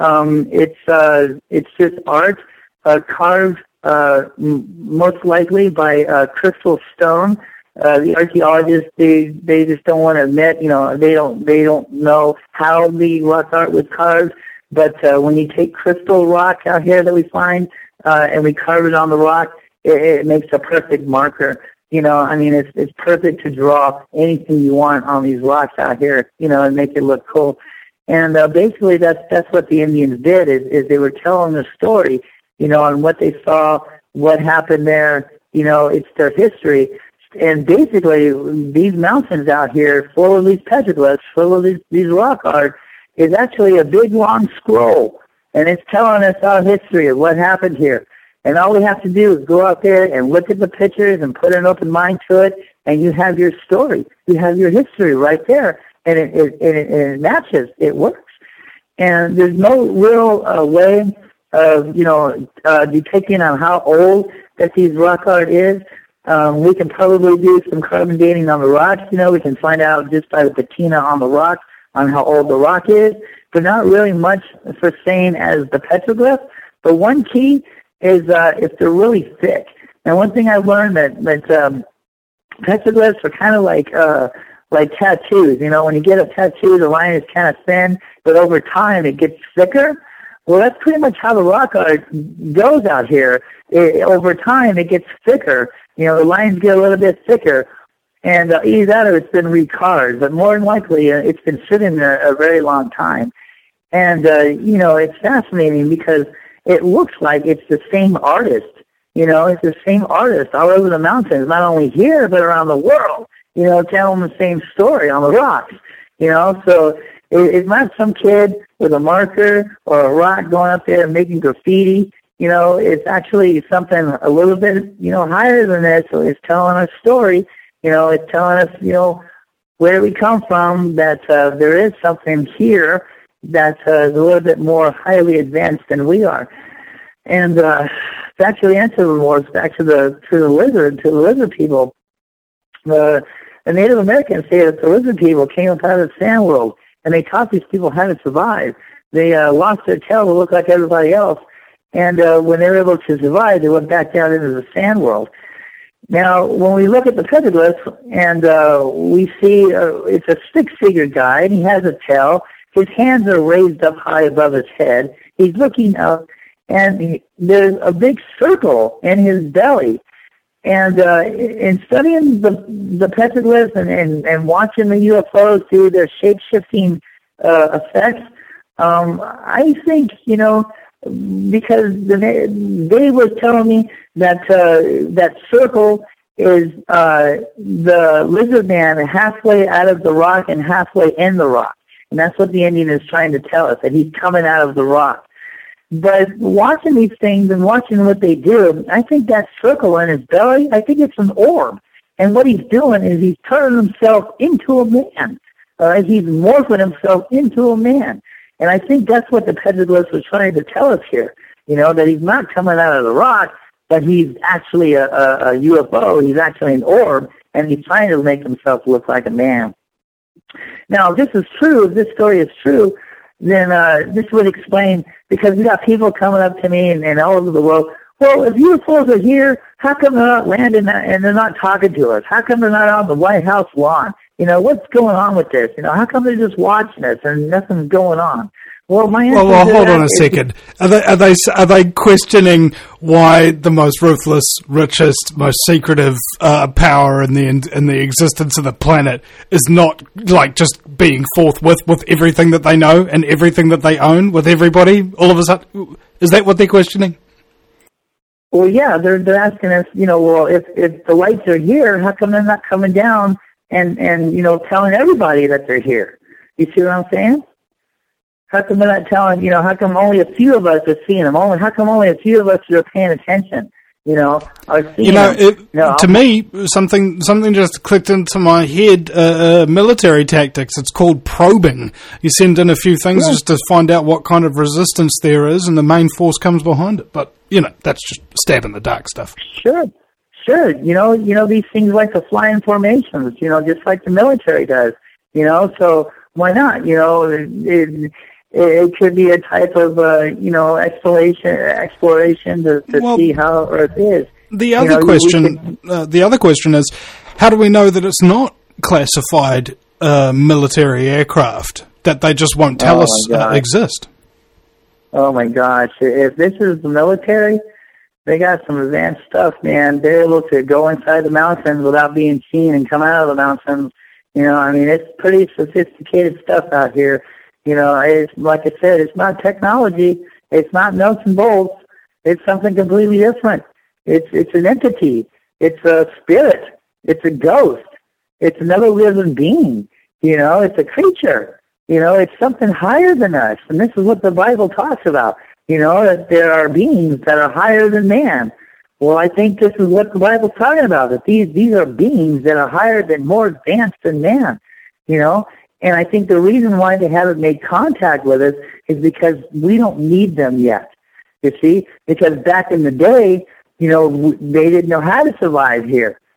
It's just art carved most likely by crystal stone. The archaeologists, they just don't want to admit, they don't know how the rock art was carved. But when you take crystal rock out here that we find and we carve it on the rock, it makes a perfect marker. It's perfect to draw anything you want on these rocks out here, and make it look cool. And basically, that's what the Indians did is they were telling the story, on what they saw, what happened there. It's their history. And basically, these mountains out here, full of these petroglyphs, full of these rock art, is actually a big, long scroll. And it's telling us our history of what happened here. And all we have to do is go out there and look at the pictures and put an open mind to it, and you have your story. You have your history right there. And it matches. It works. And there's no real way of, depicting on how old that these rock art is. We can probably do some carbon dating on the rocks. We can find out just by the patina on the rock on how old the rock is, but not really much for saying as the petroglyph. But one key is if they're really thick. Now, one thing I've learned that petroglyphs are kind of like tattoos. When you get a tattoo, the line is kind of thin, but over time it gets thicker. Well, that's pretty much how the rock art goes out here. Over time, it gets thicker. The lines get a little bit thicker. And either that or it's been recarved, but more than likely it's been sitting there a very long time. And, it's fascinating because it looks like it's the same artist. It's the same artist all over the mountains, not only here, but around the world, telling the same story on the rocks, So it's not some kid with a marker or a rock going up there and making graffiti. It's actually something a little bit, higher than this. So it's telling a story. It's telling us, where we come from, that there is something here that is a little bit more highly advanced than we are. And back to the answer was back to the lizard people. The Native Americans say that the lizard people came up out of the sand world, and they taught these people how to survive. They lost their tail to look like everybody else, and when they were able to survive, they went back down into the sand world. Now, when we look at the petroglyph, and we see it's a six-figure guy, and he has a tail. His hands are raised up high above his head. He's looking up, and there's a big circle in his belly. And in studying the petroglyphs and watching the UFOs do their shape-shifting effects, I think, because they were telling me that that circle is the lizard man halfway out of the rock and halfway in the rock. And that's what the Indian is trying to tell us, that he's coming out of the rock. But watching these things and watching what they do, I think that circle in his belly, I think it's an orb. And what he's doing is he's turning himself into a man. He's morphing himself into a man. And I think that's what the petroglyphs are trying to tell us here, that he's not coming out of the rock, but he's actually a UFO. He's actually an orb, and he's trying to make himself look like a man. Now, if this is true, if this story is true, then this would explain, because we got people coming up to me and all over the world, well, if UFOs are here, how come they're not landing and they're not talking to us? How come they're not on the White House lawn? What's going on with this? How come they're just watching us and nothing's going on? Well, my answer well, hold on a second. Are they questioning why the most ruthless, richest, most secretive power in the existence of the planet is not like just being forthwith with everything that they know and everything that they own with everybody all of a sudden? Is that what they're questioning? Well, yeah, they're asking us, well, if the lights are here, how come they're not coming down and telling everybody that they're here? You see what I'm saying? How come they're not telling, how come only a few of us are seeing them? How come only a few of us are paying attention, are seeing them? To me, something just clicked into my head, military tactics. It's called probing. You send in a few things just to find out what kind of resistance there is, and the main force comes behind it. But, that's just stab in the dark stuff. Sure. These things like the flying formations, just like the military does, so why not? It could be a type of, exploration to see how Earth is. The other question is, how do we know that it's not classified military aircraft that they just won't tell us exist? Oh my gosh! If this is the military, they got some advanced stuff, man. They're able to go inside the mountains without being seen and come out of the mountains. It's pretty sophisticated stuff out here. It's like I said, it's not technology. It's not nuts and bolts. It's something completely different. It's an entity. It's a spirit. It's a ghost. It's another living being. It's a creature. It's something higher than us. And this is what the Bible talks about. That there are beings that are higher than man. Well, I think this is what the Bible's talking about, that these are beings that are higher than, more advanced than man, And I think the reason why they haven't made contact with us is because we don't need them yet, you see? Because back in the day, they didn't know how to survive here.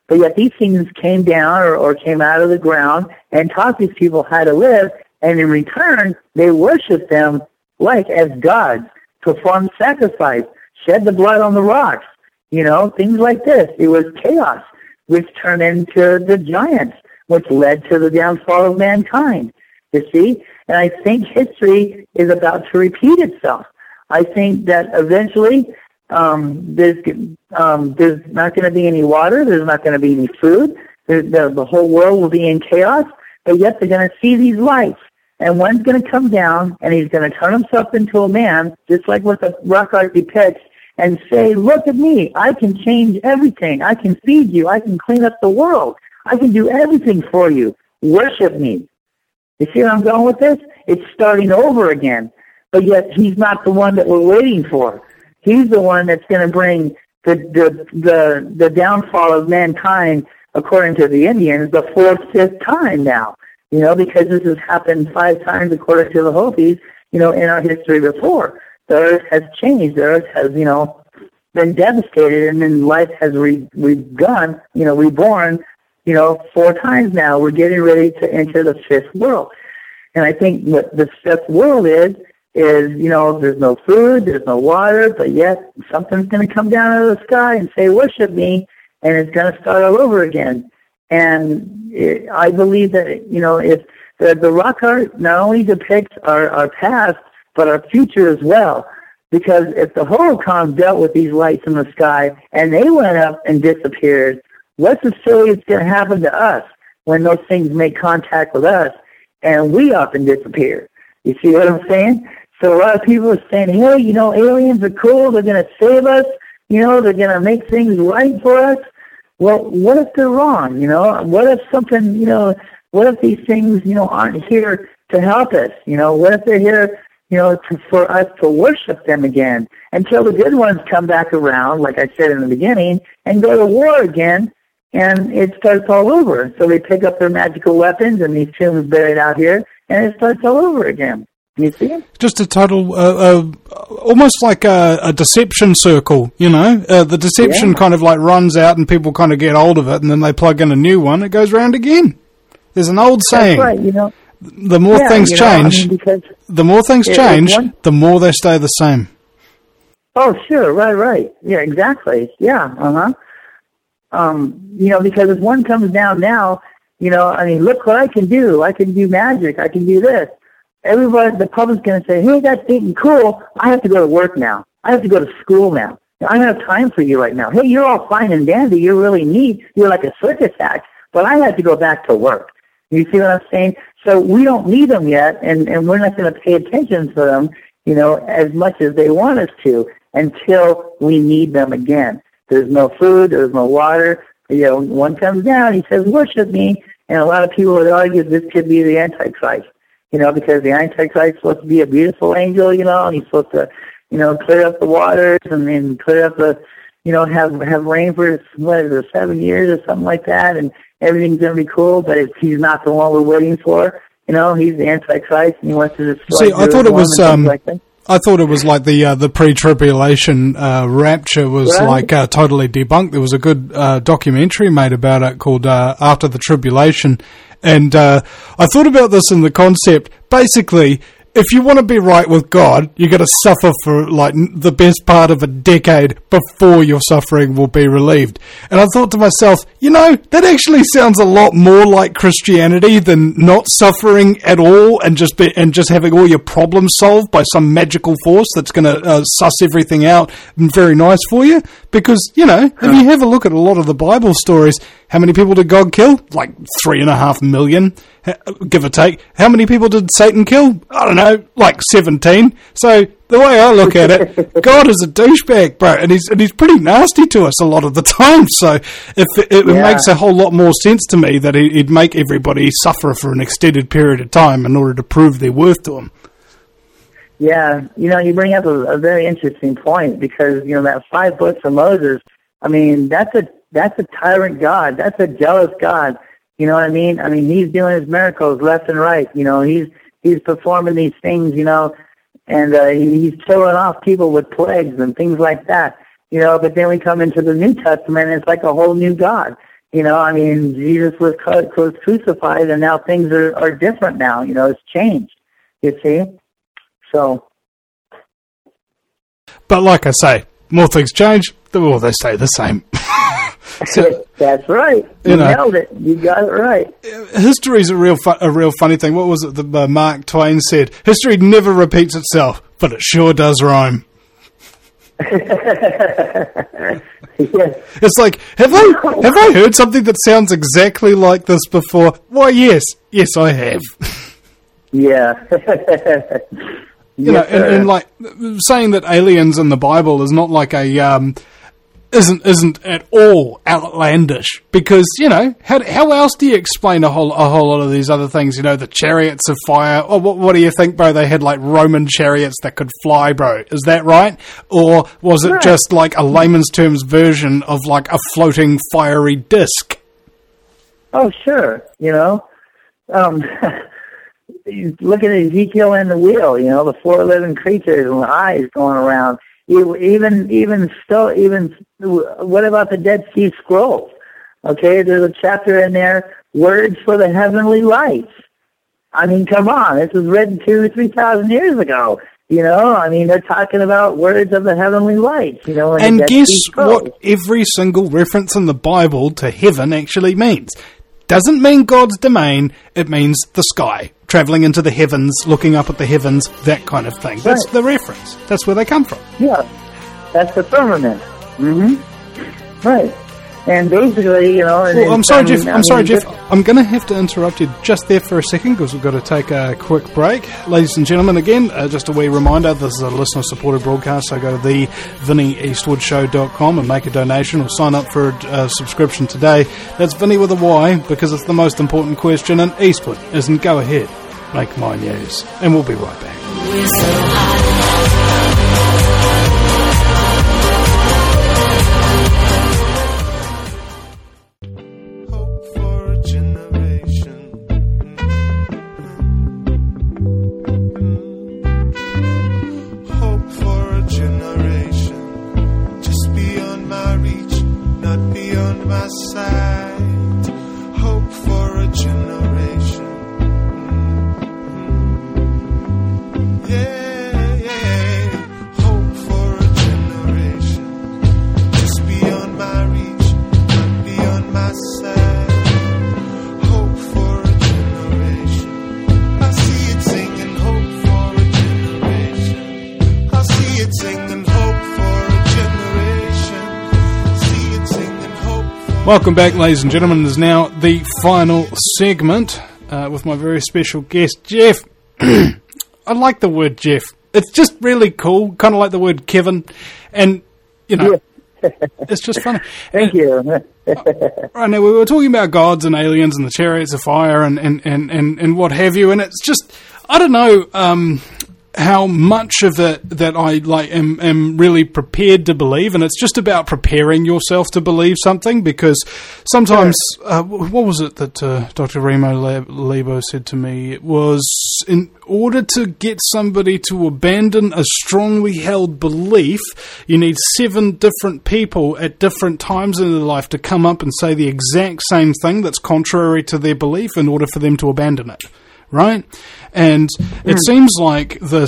But yet these things came down or came out of the ground and taught these people how to live, and in return, they worshiped them like as gods, performed sacrifice, shed the blood on the rocks, things like this. It was chaos, which turned into the giants, which led to the downfall of mankind, you see? And I think history is about to repeat itself. I think that eventually there's not going to be any water, there's not going to be any food, the whole world will be in chaos, but yet they're going to see these lights. And one's going to come down, and he's going to turn himself into a man, just like what the rock art depicts, and say, look at me, I can change everything. I can feed you. I can clean up the world. I can do everything for you. Worship me. You see where I'm going with this? It's starting over again. But yet he's not the one that we're waiting for. He's the one that's going to bring the downfall of mankind, according to the Indians, the fourth, fifth time now. Because this has happened 5 times, according to the Hopis, in our history before. The earth has changed. The earth has, been devastated, and then life has reborn, 4 times now. We're getting ready to enter the 5th world. And I think what the 5th world is, there's no food, there's no water, but yet something's going to come down out of the sky and say, worship me, and it's going to start all over again. And I believe that, if the rock art not only depicts our past, but our future as well. Because if the Holocaust dealt with these lights in the sky and they went up and disappeared, what's the silliest going to happen to us when those things make contact with us and we up and disappear? You see what I'm saying? So a lot of people are saying, hey, aliens are cool, they're going to save us, they're going to make things right for us. Well, what if they're wrong, What if something, what if these things, aren't here to help us? What if they're here, for us to worship them again until the good ones come back around, like I said in the beginning, and go to war again, and it starts all over. So they pick up their magical weapons and these tombs buried out here, and it starts all over again. You see? Just a total, almost like a deception circle, The deception kind of like runs out and people kind of get hold of it, and then they plug in a new one, it goes round again. There's an old saying. That's right, The more things change, the more things change, the more they stay the same. Oh, sure, right. Yeah, exactly. Yeah, because if one comes down now, look what I can do. I can do magic. I can do this. Everybody, the public's going to say, hey, that's getting cool. I have to go to work now. I have to go to school now. I don't have time for you right now. Hey, you're all fine and dandy. You're really neat. You're like a circus act. But I have to go back to work. You see what I'm saying? So we don't need them yet, and we're not going to pay attention to them, as much as they want us to until we need them again. There's no food, there's no water. One comes down, he says, worship me, and a lot of people would argue this could be the Antichrist, because the Antichrist is supposed to be a beautiful angel, and he's supposed to, clear up the waters and then clear up the, have rain for, 7 years or something like that, and everything's going to be cool, but if he's not the one we're waiting for, he's the Antichrist, and he wants to destroy. See, I thought it was, I thought it was like the pre-tribulation rapture was totally debunked. There was a good documentary made about it called After the Tribulation, and I thought about this in the concept. Basically, if you want to be right with God, you got to suffer for like the best part of a decade before your suffering will be relieved. And I thought to myself, that actually sounds a lot more like Christianity than not suffering at all and just having all your problems solved by some magical force that's going to suss everything out and very nice for you. Because, if you have a look at a lot of the Bible stories, how many people did God kill? Like 3.5 million, give or take. How many people did Satan kill? I don't know, like 17. So the way I look at it, God is a douchebag, bro, and he's pretty nasty to us a lot of the time. So it makes a whole lot more sense to me that he'd make everybody suffer for an extended period of time in order to prove their worth to him. Yeah, you bring up a very interesting point because, that 5 books of Moses, that's a tyrant God. That's a jealous God. You know what I mean? He's doing his miracles left and right. He's performing these things, and he's killing off people with plagues and things like that. But then we come into the New Testament and it's like a whole new God. You know, I mean, Jesus was crucified, and now things are different now. You know, it's changed, you see? So. But like I say, more things change, the more they stay the same. So, that's right. You nailed it. You got it right. History's a real funny thing. What was it that Mark Twain said? History never repeats itself, but it sure does rhyme. Yes. It's like, have I heard something that sounds exactly like this before? Why, yes, I have. Yeah. You know, and like saying that aliens in the Bible is not like a isn't at all outlandish, because, you know, how else do you explain a whole lot of these other things? You know, the chariots of fire. Or what do you think, bro? They had like Roman chariots that could fly, bro. Is that right? Or was it just like a layman's terms version of like a floating fiery disc? Oh, sure. You know, look at Ezekiel and the wheel. You know, the 4 living creatures and the eyes going around. Even what about the Dead Sea Scrolls? Okay, there's a chapter in there, words for the heavenly lights. I mean, come on, this was written 2,000 or 3,000 years ago. You know, I mean, they're talking about words of the heavenly lights. You know, and guess what? Every single reference in the Bible to heaven actually means. Doesn't mean God's domain, it means the sky. Travelling into the heavens, looking up at the heavens, that kind of thing. That's the reference. That's where they come from. Yeah, that's the firmament. Mm-hmm. Right. And basically, you know... Well, I'm sorry, Jeff. I'm going to have to interrupt you just there for a second, because we've got to take a quick break. Ladies and gentlemen, again, just a wee reminder, this is a listener-supported broadcast, so go to the VinnieEastwoodshow.com and make a donation or sign up for a subscription today. That's Vinnie with a Y, because it's the most important question, and Eastwood isn't go ahead, make my news. And we'll be right back. Welcome back, ladies and gentlemen. It is now the final segment with my very special guest, Jeff. I like the word Jeff. It's just really cool, kind of like the word Kevin. And, you know, it's just funny. Thank you. Right, now, we were talking about gods and aliens and the chariots of fire and what have you, and it's just, I don't know... how much of it that I am really prepared to believe, and it's just about preparing yourself to believe something, because sometimes what was it that Dr. Remo Lebo said to me? It was, in order to get somebody to abandon a strongly held belief, you need 7 different people at different times in their life to come up and say the exact same thing that's contrary to their belief in order for them to abandon it. Right? And it seems like this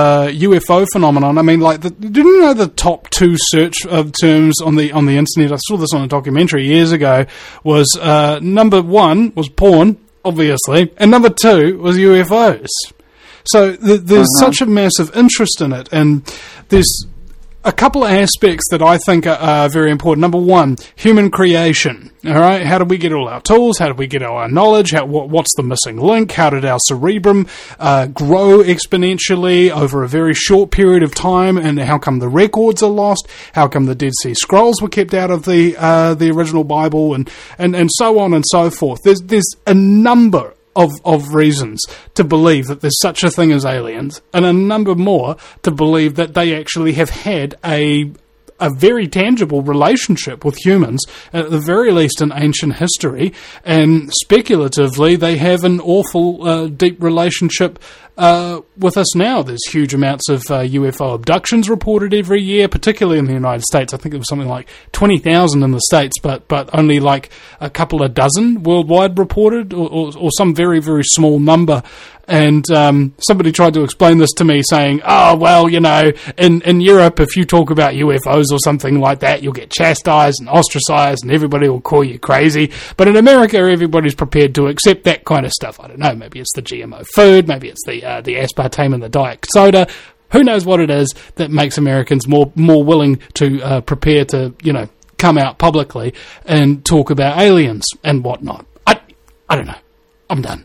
UFO phenomenon, I mean, like, didn't you know the top 2 search terms on the internet? I saw this on a documentary years ago, was number 1 was porn, obviously, and number 2 was UFOs. So there's such a massive interest in it, and there's a couple of aspects that I think are very important. Number 1, human creation. All right, how did we get all our tools? How did we get all our knowledge? What's the missing link? How did our cerebrum grow exponentially over a very short period of time? And how come the records are lost? How come the Dead Sea Scrolls were kept out of the original Bible? And so on and so forth. There's a number of reasons to believe that there's such a thing as aliens, and a number more to believe that they actually have had a very tangible relationship with humans, at the very least in ancient history, and speculatively they have an awful deep relationship with us now, there's huge amounts of UFO abductions reported every year, particularly in the United States. I think it was something like 20,000 in the States, but only like a couple of dozen worldwide reported, or some very, very small number. And somebody tried to explain this to me, saying, oh, well, you know, in Europe, if you talk about UFOs or something like that, you'll get chastised and ostracized and everybody will call you crazy. But in America, everybody's prepared to accept that kind of stuff. I don't know, maybe it's the GMO food, maybe it's the aspartame in the diet soda. Who knows what it is that makes Americans more willing to prepare to, you know, come out publicly and talk about aliens and whatnot. I don't know. I'm done.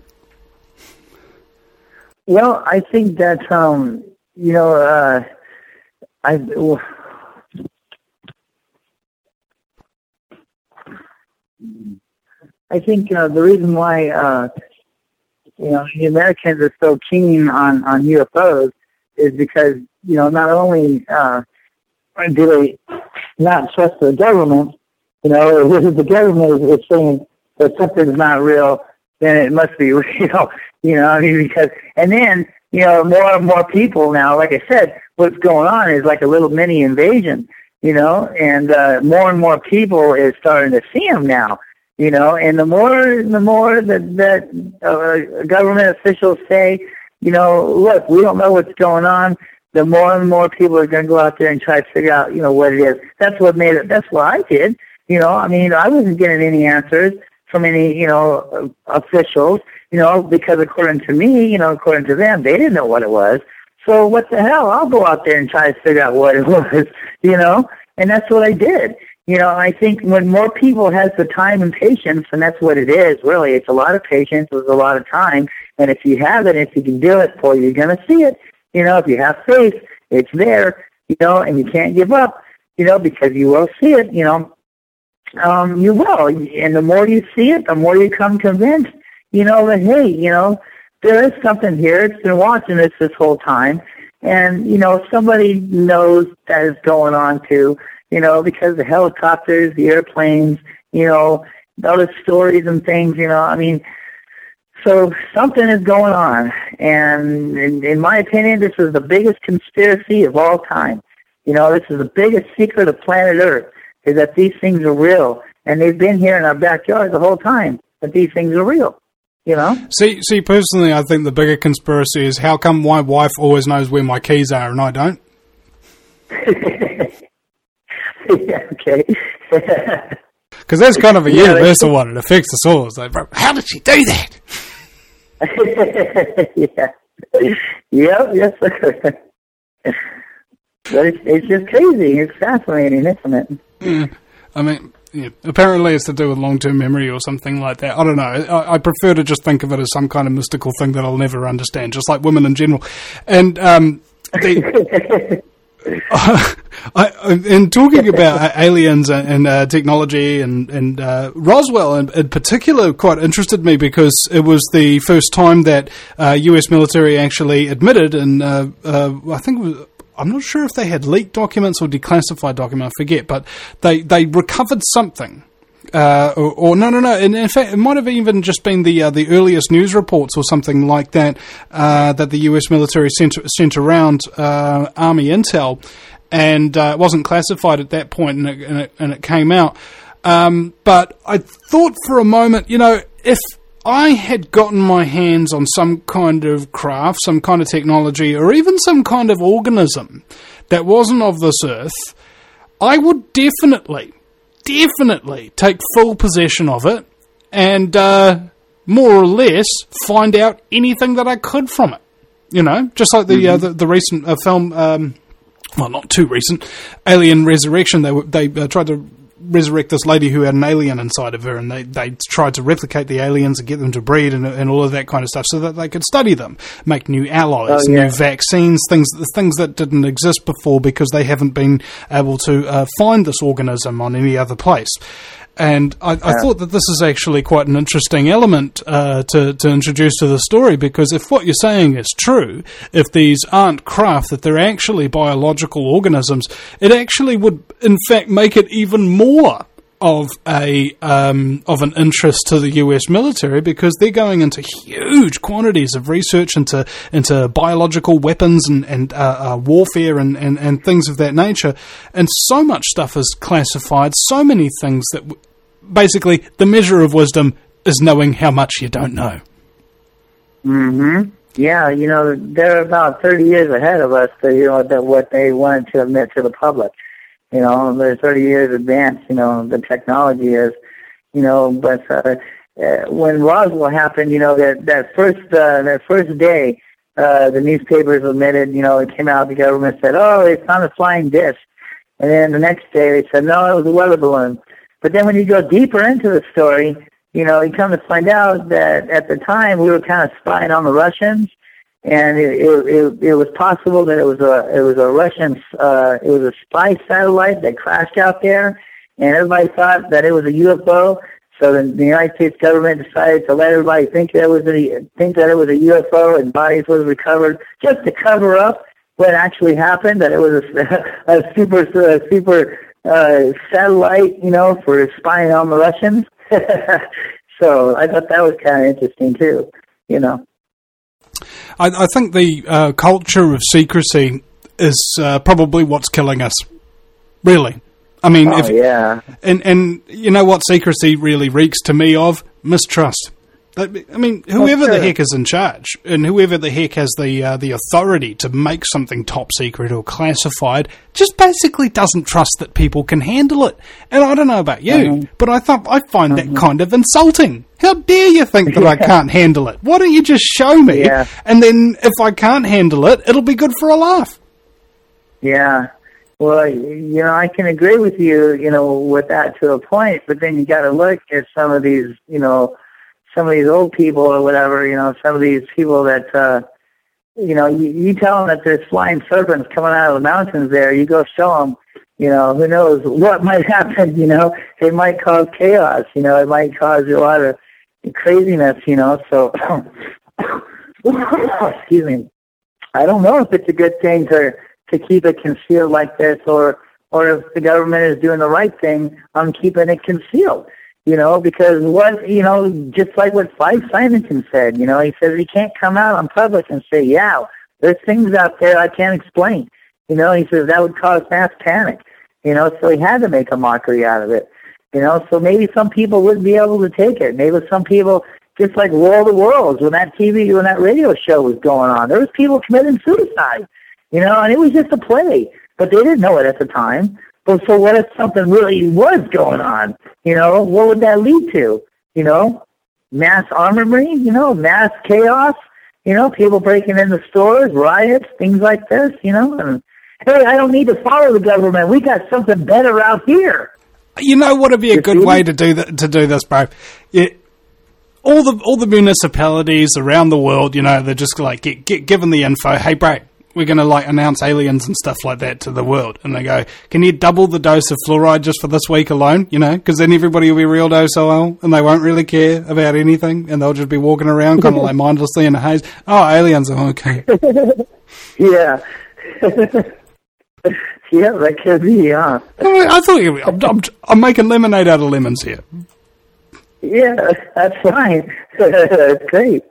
Well, I think that, you know, I think the reason why, you know, the Americans are so keen on UFOs is because, you know, not only do they not trust the government, you know, if the government is saying that something's not real, then it must be real. You know, I mean, because, and then, you know, more and more people now, like I said, what's going on is like a little mini invasion, you know, and more people is starting to see them now, you know, and the more that government officials say, you know, look, we don't know what's going on, the more and more people are going to go out there and try to figure out, you know, what it is. That's what made it, that's what I did, you know, I mean, I wasn't getting any answers from any, you know, officials, you know, because according to me, you know, according to them, they didn't know what it was. So what the hell? I'll go out there and try to figure out what it was, you know, and that's what I did. You know, I think when more people has the time and patience, and that's what it is, really, it's a lot of patience, it's a lot of time, and if you have it, if you can do it for you, you're going to see it. You know, if you have faith, it's there, you know, and you can't give up, you know, because you will see it, you know. You will, and the more you see it, the more you become convinced, you know, that, hey, you know, there is something here. It's been watching us this whole time, and, you know, somebody knows that is going on too, you know, because the helicopters, the airplanes, you know, all the stories and things, you know, I mean, so something is going on, and in my opinion, this is the biggest conspiracy of all time. You know, this is the biggest secret of planet Earth, is that these things are real, and they've been here in our backyard the whole time, but these things are real, you know? See, personally, I think the bigger conspiracy is how come my wife always knows where my keys are and I don't? Yeah, okay. Because that's kind of a universal one. It affects us all. It's like, bro, how did she do that? Yeah. Yep, yes, sir. But it's just crazy. It's fascinating, isn't it? Yeah. I mean, yeah, apparently it's to do with long-term memory or something like that. I don't know. I prefer to just think of it as some kind of mystical thing that I'll never understand, just like women in general. And in talking about aliens and technology and Roswell in particular quite interested me because it was the first time that US military actually admitted, and I think it was, I'm not sure if they had leaked documents or declassified documents, I forget, but they recovered something. Or no. And in fact, it might have even just been the earliest news reports or something like that that the U.S. military sent around Army intel, and it wasn't classified at that point, and it came out. But I thought for a moment, you know, if I had gotten my hands on some kind of craft, some kind of technology, or even some kind of organism that wasn't of this earth, I would definitely take full possession of it and more or less find out anything that I could from it. You know, just like the recent film, well, not too recent, Alien Resurrection. They tried to resurrect this lady who had an alien inside of her, and they tried to replicate the aliens and get them to breed and all of that kind of stuff so that they could study them, make new alloys, new vaccines, things that didn't exist before because they haven't been able to find this organism on any other place. And I thought that this is actually quite an interesting element to introduce to the story, because if what you're saying is true, if these aren't craft, that they're actually biological organisms, it actually would, in fact, make it even more of an interest to the US military, because they're going into huge quantities of research into biological weapons and warfare and things of that nature, and so much stuff is classified. So many things that basically the measure of wisdom is knowing how much you don't know. Mm-hmm. Yeah, they're about 30 years ahead of us, that what they wanted to admit to the public. They're 30 years advanced, the technology is, but when Roswell happened, that first day, the newspapers admitted, it came out, the government said, oh, they found a flying disc. And then the next day they said, no, it was a weather balloon. But then when you go deeper into the story, you come to find out that at the time we were kind of spying on the Russians, and it was possible that it was a Russian it was a spy satellite that crashed out there, and everybody thought that it was a UFO. So the United States government decided to let everybody think that it was a UFO, and bodies was recovered just to cover up what actually happened. That it was a super satellite, for spying on the Russians. So I thought that was kind of interesting too, I think the culture of secrecy is probably what's killing us, really. I mean, yeah. And you know what secrecy really reeks to me of? Mistrust. I mean, whoever the heck is in charge, and whoever the heck has the authority to make something top secret or classified, just basically doesn't trust that people can handle it. And I don't know about you, but I find that kind of insulting. How dare you think that I can't handle it? Why don't you just show me? Yeah. And then if I can't handle it, it'll be good for a laugh. Yeah. Well, I can agree with you, with that to a point, but then you got to look at some of these old people or whatever, some of these people that, you tell them that there's flying serpents coming out of the mountains there, you go show them, who knows what might happen, it might cause chaos, it might cause a lot of craziness, so, excuse me, I don't know if it's a good thing to keep it concealed like this, or if the government is doing the right thing on keeping it concealed. Because just like what Simonton said, he says he can't come out on public and say, yeah, there's things out there I can't explain. He says that would cause mass panic. So he had to make a mockery out of it. So maybe some people wouldn't be able to take it. Maybe some people, just like War of the Worlds, when that radio show was going on, there was people committing suicide, and it was just a play. But they didn't know it at the time. But so what if something really was going on? What would that lead to? Mass armory, mass chaos, people breaking into stores, riots, things like this, and hey, I don't need to follow the government. We got something better out here. What would be a good way to do this, bro? All the municipalities around the world, they're just like get given the info. Hey, bro, we're going to announce aliens and stuff like that to the world. And they go, can you double the dose of fluoride just for this week alone? Because then everybody will be real docile and they won't really care about anything. And they'll just be walking around kind of mindlessly in a haze. Oh, aliens. Oh, okay. Yeah. Yeah, that could be, huh? I thought I'm making lemonade out of lemons here. Yeah, that's fine. That's great.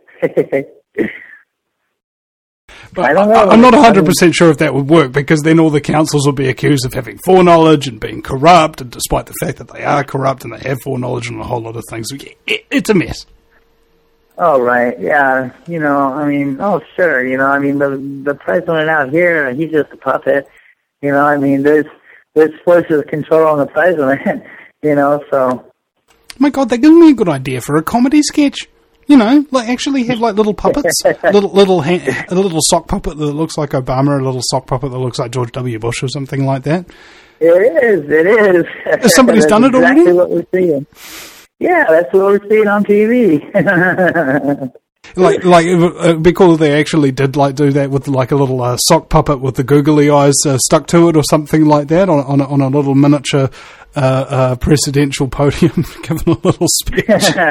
But I'm not 100% sure if that would work, because then all the councils will be accused of having foreknowledge and being corrupt, and despite the fact that they are corrupt and they have foreknowledge on a whole lot of things, it's a mess. Oh, right, yeah. Sure, the president out here, he's just a puppet. There's forces of control on the president, so. My God, that gives me a good idea for a comedy sketch. Actually have little puppets, a little sock puppet that looks like Obama, a little sock puppet that looks like George W. Bush or something like that. It is. Somebody's done it already? That's exactly what we're seeing. Yeah, that's what we're seeing on TV. like it'd be cool if they actually did like do that with like a little sock puppet with the googly eyes stuck to it or something like that on a little miniature presidential podium, giving a little speech.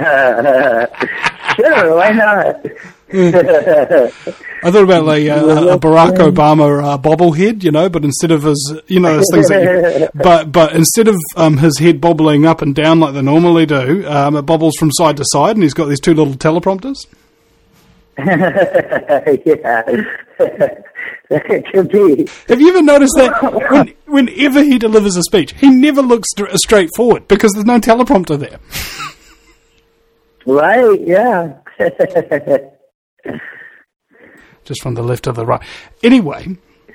Sure, why not? I thought about like a Barack Obama bobblehead, you know, but instead of his, you know, those things that but instead of his head bobbling up and down like they normally do, it bobbles from side to side, and he's got these two little teleprompters. Yeah, it could be. Have you ever noticed that whenever he delivers a speech, he never looks straight forward because there's no teleprompter there? Right, yeah. Just from the left to the right. Anyway,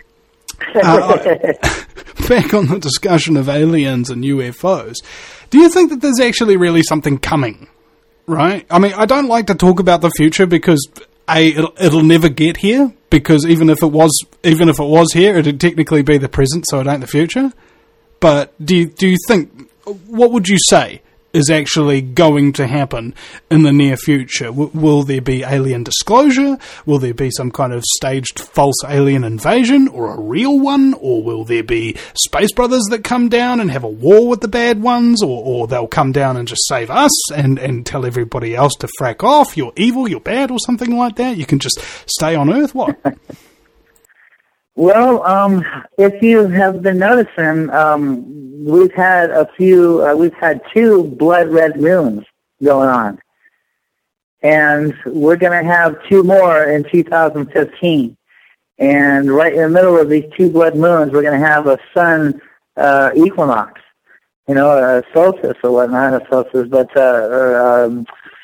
back on the discussion of aliens and UFOs, do you think that there's actually really something coming? Right? I mean, I don't like to talk about the future because it'll never get here. Because even if it was here, it'd technically be the present, so it ain't the future. But do you think? What would you say is actually going to happen in the near future? Will there be alien disclosure? Will there be some kind of staged false alien invasion, or a real one? Or will there be space brothers that come down and have a war with the bad ones? Or they'll come down and just save us and tell everybody else to frack off, you're evil, you're bad, or something like that? You can just stay on Earth? What? Well, if you have been noticing, we've had two blood red moons going on. And we're going to have two more in 2015. And right in the middle of these two blood moons, we're going to have a sun equinox, you know, a solstice or whatnot, not a solstice, but the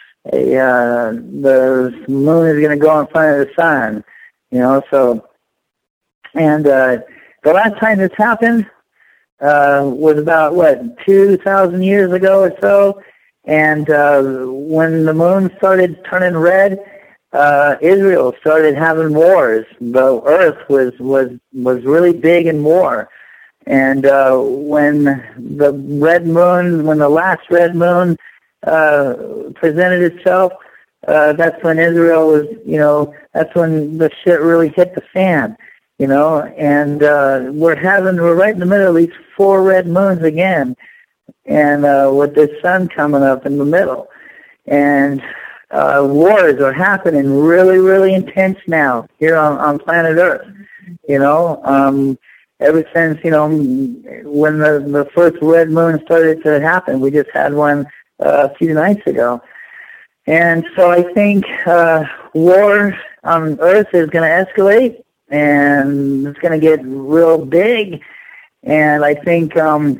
moon is going to go in front of the sun, you know, so. And the last time this happened was about, 2,000 years ago or so. And when the moon started turning red, Israel started having wars. The earth was really big in war. And when the last red moon presented itself, that's when Israel was, you know, that's when the shit really hit the fan. You know, and we're right in the middle of these four red moons again, and with the sun coming up in the middle. And wars are happening really, really intense now here on planet Earth. You know, ever since, you know, when the first red moon started to happen, we just had one a few nights ago. And so I think war on Earth is going to escalate. And it's going to get real big, and I think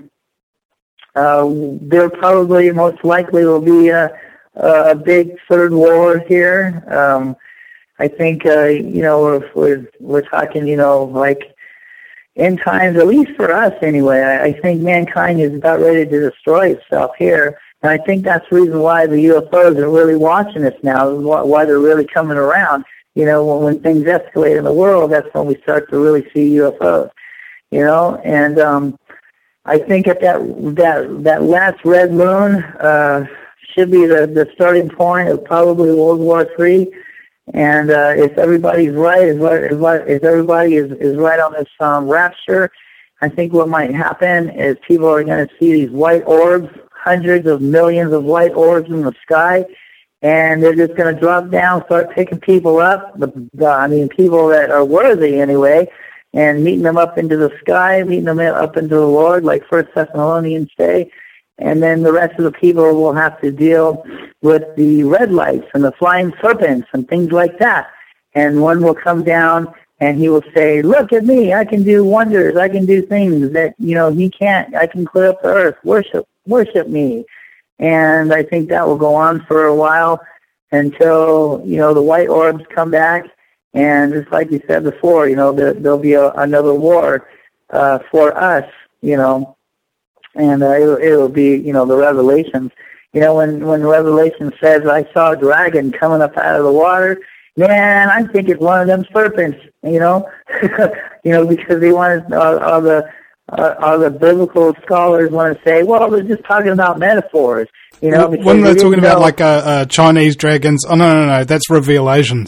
there probably most likely will be a big third war here. I think you know, if we're talking, you know, like end times, at least for us anyway. I think mankind is about ready to destroy itself here, and I think that's the reason why the UFOs are really watching us now. Why they're really coming around. You know, when things escalate in the world, that's when we start to really see UFOs. You know, and I think at that last red moon should be the starting point of probably World War III. And if everybody's right, if everybody is right on this rapture, I think what might happen is people are going to see these white orbs, hundreds of millions of white orbs in the sky. And they're just going to drop down, start picking people up, people that are worthy anyway, and meeting them up into the sky, meeting them up into the Lord, like 1 Thessalonians say. And then the rest of the people will have to deal with the red lights and the flying serpents and things like that. And one will come down and he will say, look at me, I can do wonders, I can do things that, you know, he can't, I can clear up the earth, worship me. And I think that will go on for a while until, you know, the white orbs come back. And just like you said before, you know, there'll be another war for us, you know. And it'll be, you know, the Revelations. You know, when Revelation says, I saw a dragon coming up out of the water, man, I think it's one of them serpents, you know. You know, because they wanted all other biblical scholars want to say, well, they're just talking about metaphors, you know. When they're talking about like Chinese dragons, oh no, that's Revelations.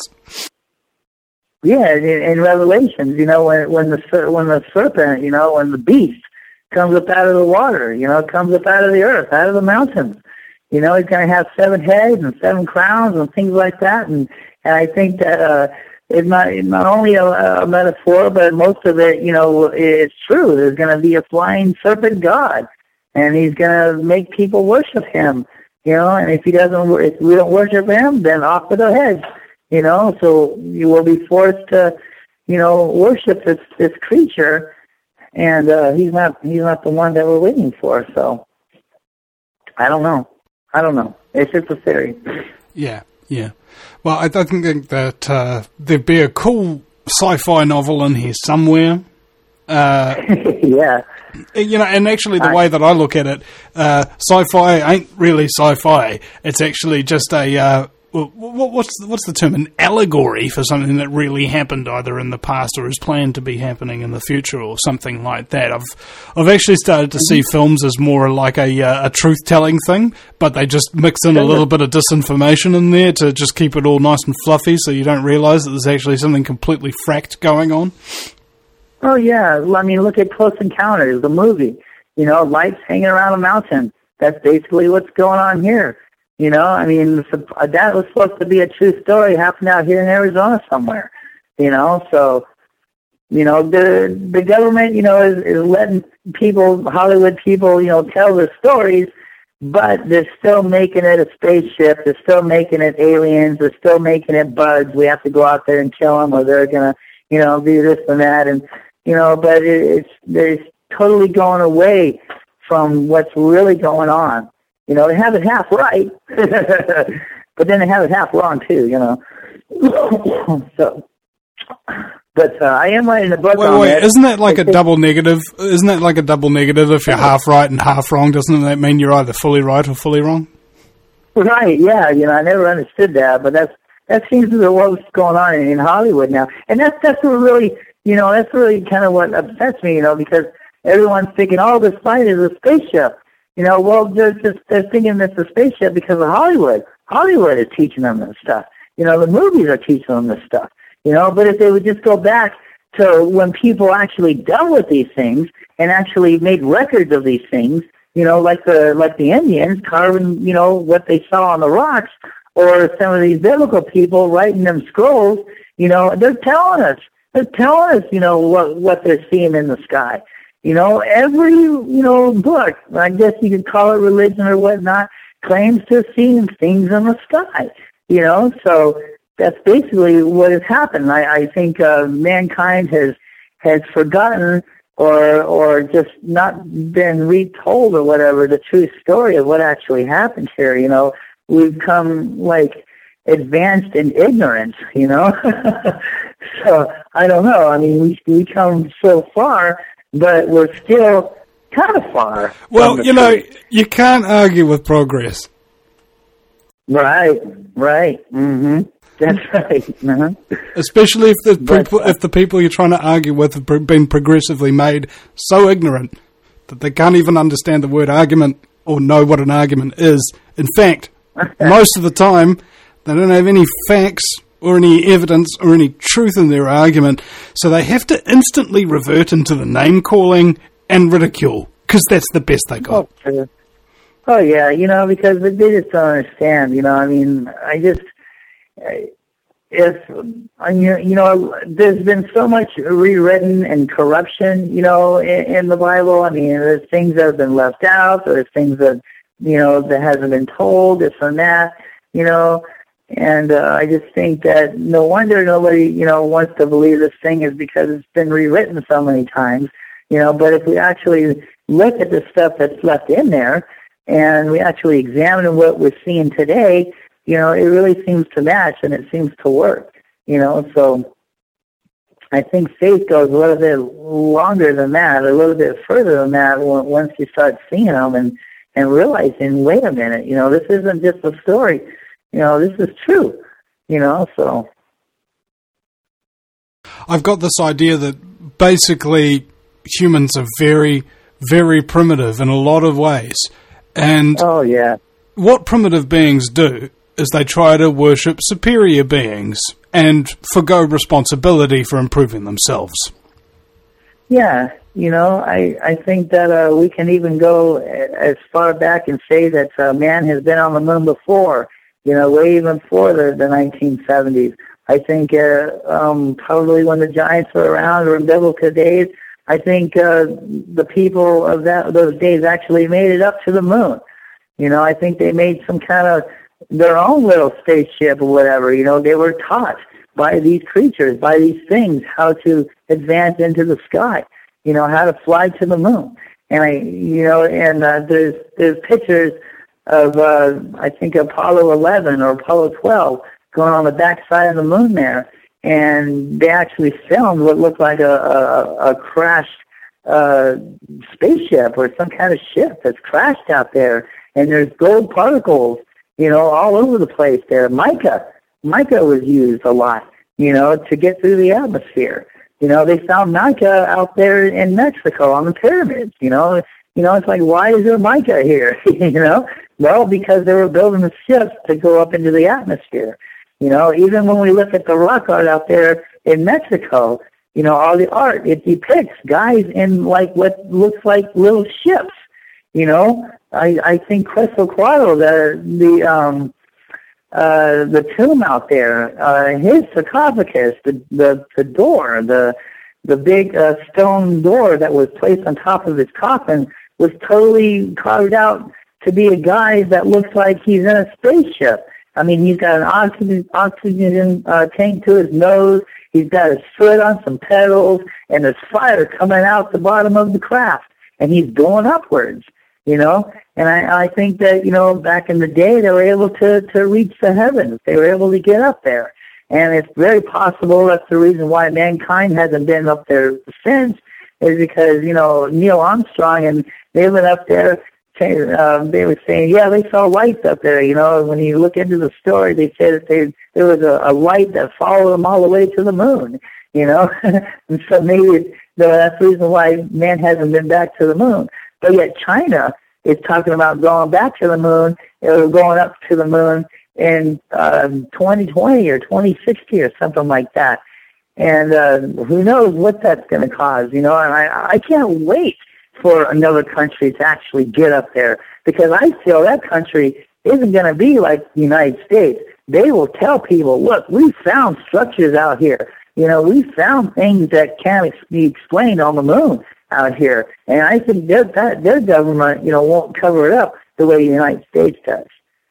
Yeah, in Revelations, you know, when the serpent, you know, when the beast comes up out of the water, you know, comes up out of the earth, out of the mountains, you know, he's going to have 7 heads and 7 crowns and things like that, and I think that it's not only a metaphor, but most of it, you know, it's true. There's going to be a flying serpent god, and he's going to make people worship him, you know, and if we don't worship him, then off with our heads. You know, so you will be forced to, you know, worship this creature, and he's not the one that we're waiting for. So I don't know. It's just a theory. Yeah. Well, I don't think that there'd be a cool sci-fi novel in here somewhere. Yeah. You know, and actually the way that I look at it, sci-fi ain't really sci-fi. It's actually just a what's the term? An allegory for something that really happened either in the past or is planned to be happening in the future or something like that. I've actually started to see films as more like a truth-telling thing, but they just mix in a little bit of disinformation in there to just keep it all nice and fluffy so you don't realise that there's actually something completely fracked going on. Oh, yeah. I mean, look at Close Encounters, the movie. You know, lights hanging around a mountain. That's basically what's going on here. You know, I mean, that was supposed to be a true story happened out here in Arizona somewhere. You know, so, you know, the government, you know, is letting people, Hollywood people, you know, tell their stories, but they're still making it a spaceship. They're still making it aliens. They're still making it bugs. We have to go out there and kill them or they're going to, you know, do this and that. And, you know, but they're totally going away from what's really going on. You know, they have it half right, but then they have it half wrong too, you know. So, but I am writing a book on wait, it. isn't that like a double negative? Isn't that like a double negative if you're half right and half wrong? Doesn't that mean you're either fully right or fully wrong? Right, yeah, you know, I never understood that, but that seems to be what's going on in Hollywood now. And that's what really, you know, that's really kind of what upsets me, you know, because everyone's thinking, oh, this flight is a spaceship. You know, well, they're thinking it's a spaceship because of Hollywood. Hollywood is teaching them this stuff. You know, the movies are teaching them this stuff. You know, but if they would just go back to when people actually dealt with these things and actually made records of these things, you know, like the Indians carving, you know, what they saw on the rocks, or some of these biblical people writing them scrolls, you know, they're telling us, you know, what they're seeing in the sky. You know, every, you know, book, I guess you could call it religion or whatnot, claims to have seen things in the sky, you know, so that's basically what has happened. I think mankind has forgotten or just not been retold or whatever the true story of what actually happened here, you know. We've come, like, advanced in ignorance, you know. So, I don't know. I mean, we come so far, but we're still kind of far. Well, you know, you can't argue with progress. Right. Mm-hmm. That's right. Uh-huh. Especially if the people you're trying to argue with have been progressively made so ignorant that they can't even understand the word argument or know what an argument is. In fact, most of the time, they don't have any facts or any evidence or any truth in their argument, so they have to instantly revert into the name-calling and ridicule, because that's the best they got. Oh, yeah, you know, because they just don't understand, you know, I mean, you know, there's been so much rewritten and corruption, you know, in the Bible. I mean, there's things that have been left out, there's things that, you know, that hasn't been told, this and that, you know. And I just think that no wonder nobody, you know, wants to believe this thing is because it's been rewritten so many times, you know. But if we actually look at the stuff that's left in there and we actually examine what we're seeing today, you know, it really seems to match and it seems to work, you know. So I think faith goes a little bit longer than that, a little bit further than that once you start seeing them and realizing, wait a minute, you know, this isn't just a story. You know, this is true, you know, so. I've got this idea that basically humans are very, very primitive in a lot of ways. And Oh, yeah. what primitive beings do is they try to worship superior beings and forgo responsibility for improving themselves. Yeah, I think that we can even go as far back and say that man has been on the moon before, way even before the 1970s. I think probably when the giants were around or in biblical days, I think the people of those days actually made it up to the moon. I think they made some kind of their own little spaceship or whatever. They were taught by these creatures, by these things, how to advance into the sky, how to fly to the moon. And there's pictures of, I think, Apollo 11 or Apollo 12 going on the backside of the moon there. And they actually filmed what looked like a crashed spaceship or some kind of ship that's crashed out there. And there's gold particles, all over the place there. Mica was used a lot, to get through the atmosphere. They found mica out there in Mexico on the pyramids, it's like, why is there mica here? Well, because they were building the ships to go up into the atmosphere. Even when we look at the rock art out there in Mexico, all the art, it depicts guys in like what looks like little ships. I think Quetzalcoatl, the tomb out there, his sarcophagus, the door, the big stone door that was placed on top of his coffin was totally carved out to be a guy that looks like he's in a spaceship. I mean, he's got an oxygen tank to his nose. He's got his foot on some pedals, and there's fire coming out the bottom of the craft, and he's going upwards, And I think that, back in the day, they were able to reach the heavens. They were able to get up there. And it's very possible that's the reason why mankind hasn't been up there since, is because, Neil Armstrong and they went up there. They were saying, yeah, they saw lights up there. When you look into the story, they said that there was a light that followed them all the way to the moon, And so maybe that's the reason why man hasn't been back to the moon. But yet China is talking about going back to the moon, or going up to the moon in 2020 or 2060 or something like that. And who knows what that's going to cause, And I can't wait for another country to actually get up there, because I feel that country isn't going to be like the United States. They will tell people, look, we found structures out here. We found things that can't be explained on the moon out here. And I think their government, won't cover it up the way the United States does.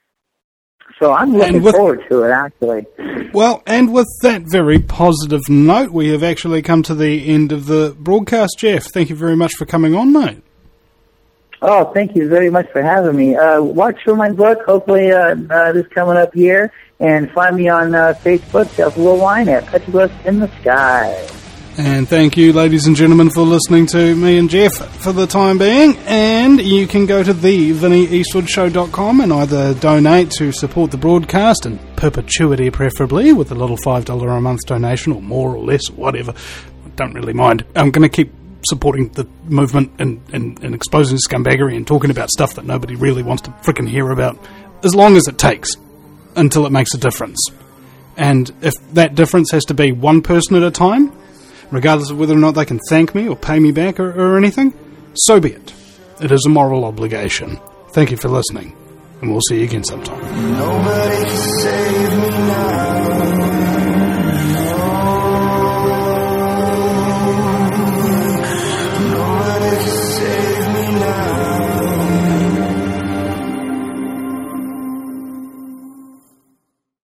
So I'm looking forward to it, actually. Well, and with that very positive note, we have actually come to the end of the broadcast. Jeff, thank you very much for coming on, mate. Oh, thank you very much for having me. Watch for my book, hopefully this coming up year, and find me on Facebook, Jeff Lillewine at Petroglyphs in the Sky. And thank you, ladies and gentlemen, for listening to me and Jeff for the time being. And you can go to thevinnieeastwoodshow.com and either donate to support the broadcast, in perpetuity preferably, with a little $5 a month donation, or more or less, or whatever. Don't really mind. I'm going to keep supporting the movement and exposing scumbaggery and talking about stuff that nobody really wants to frickin' hear about, as long as it takes, until it makes a difference. And if that difference has to be one person at a time, regardless of whether or not they can thank me or pay me back or anything, so be it. It is a moral obligation. Thank you for listening, and we'll see you again sometime. Nobody can save me.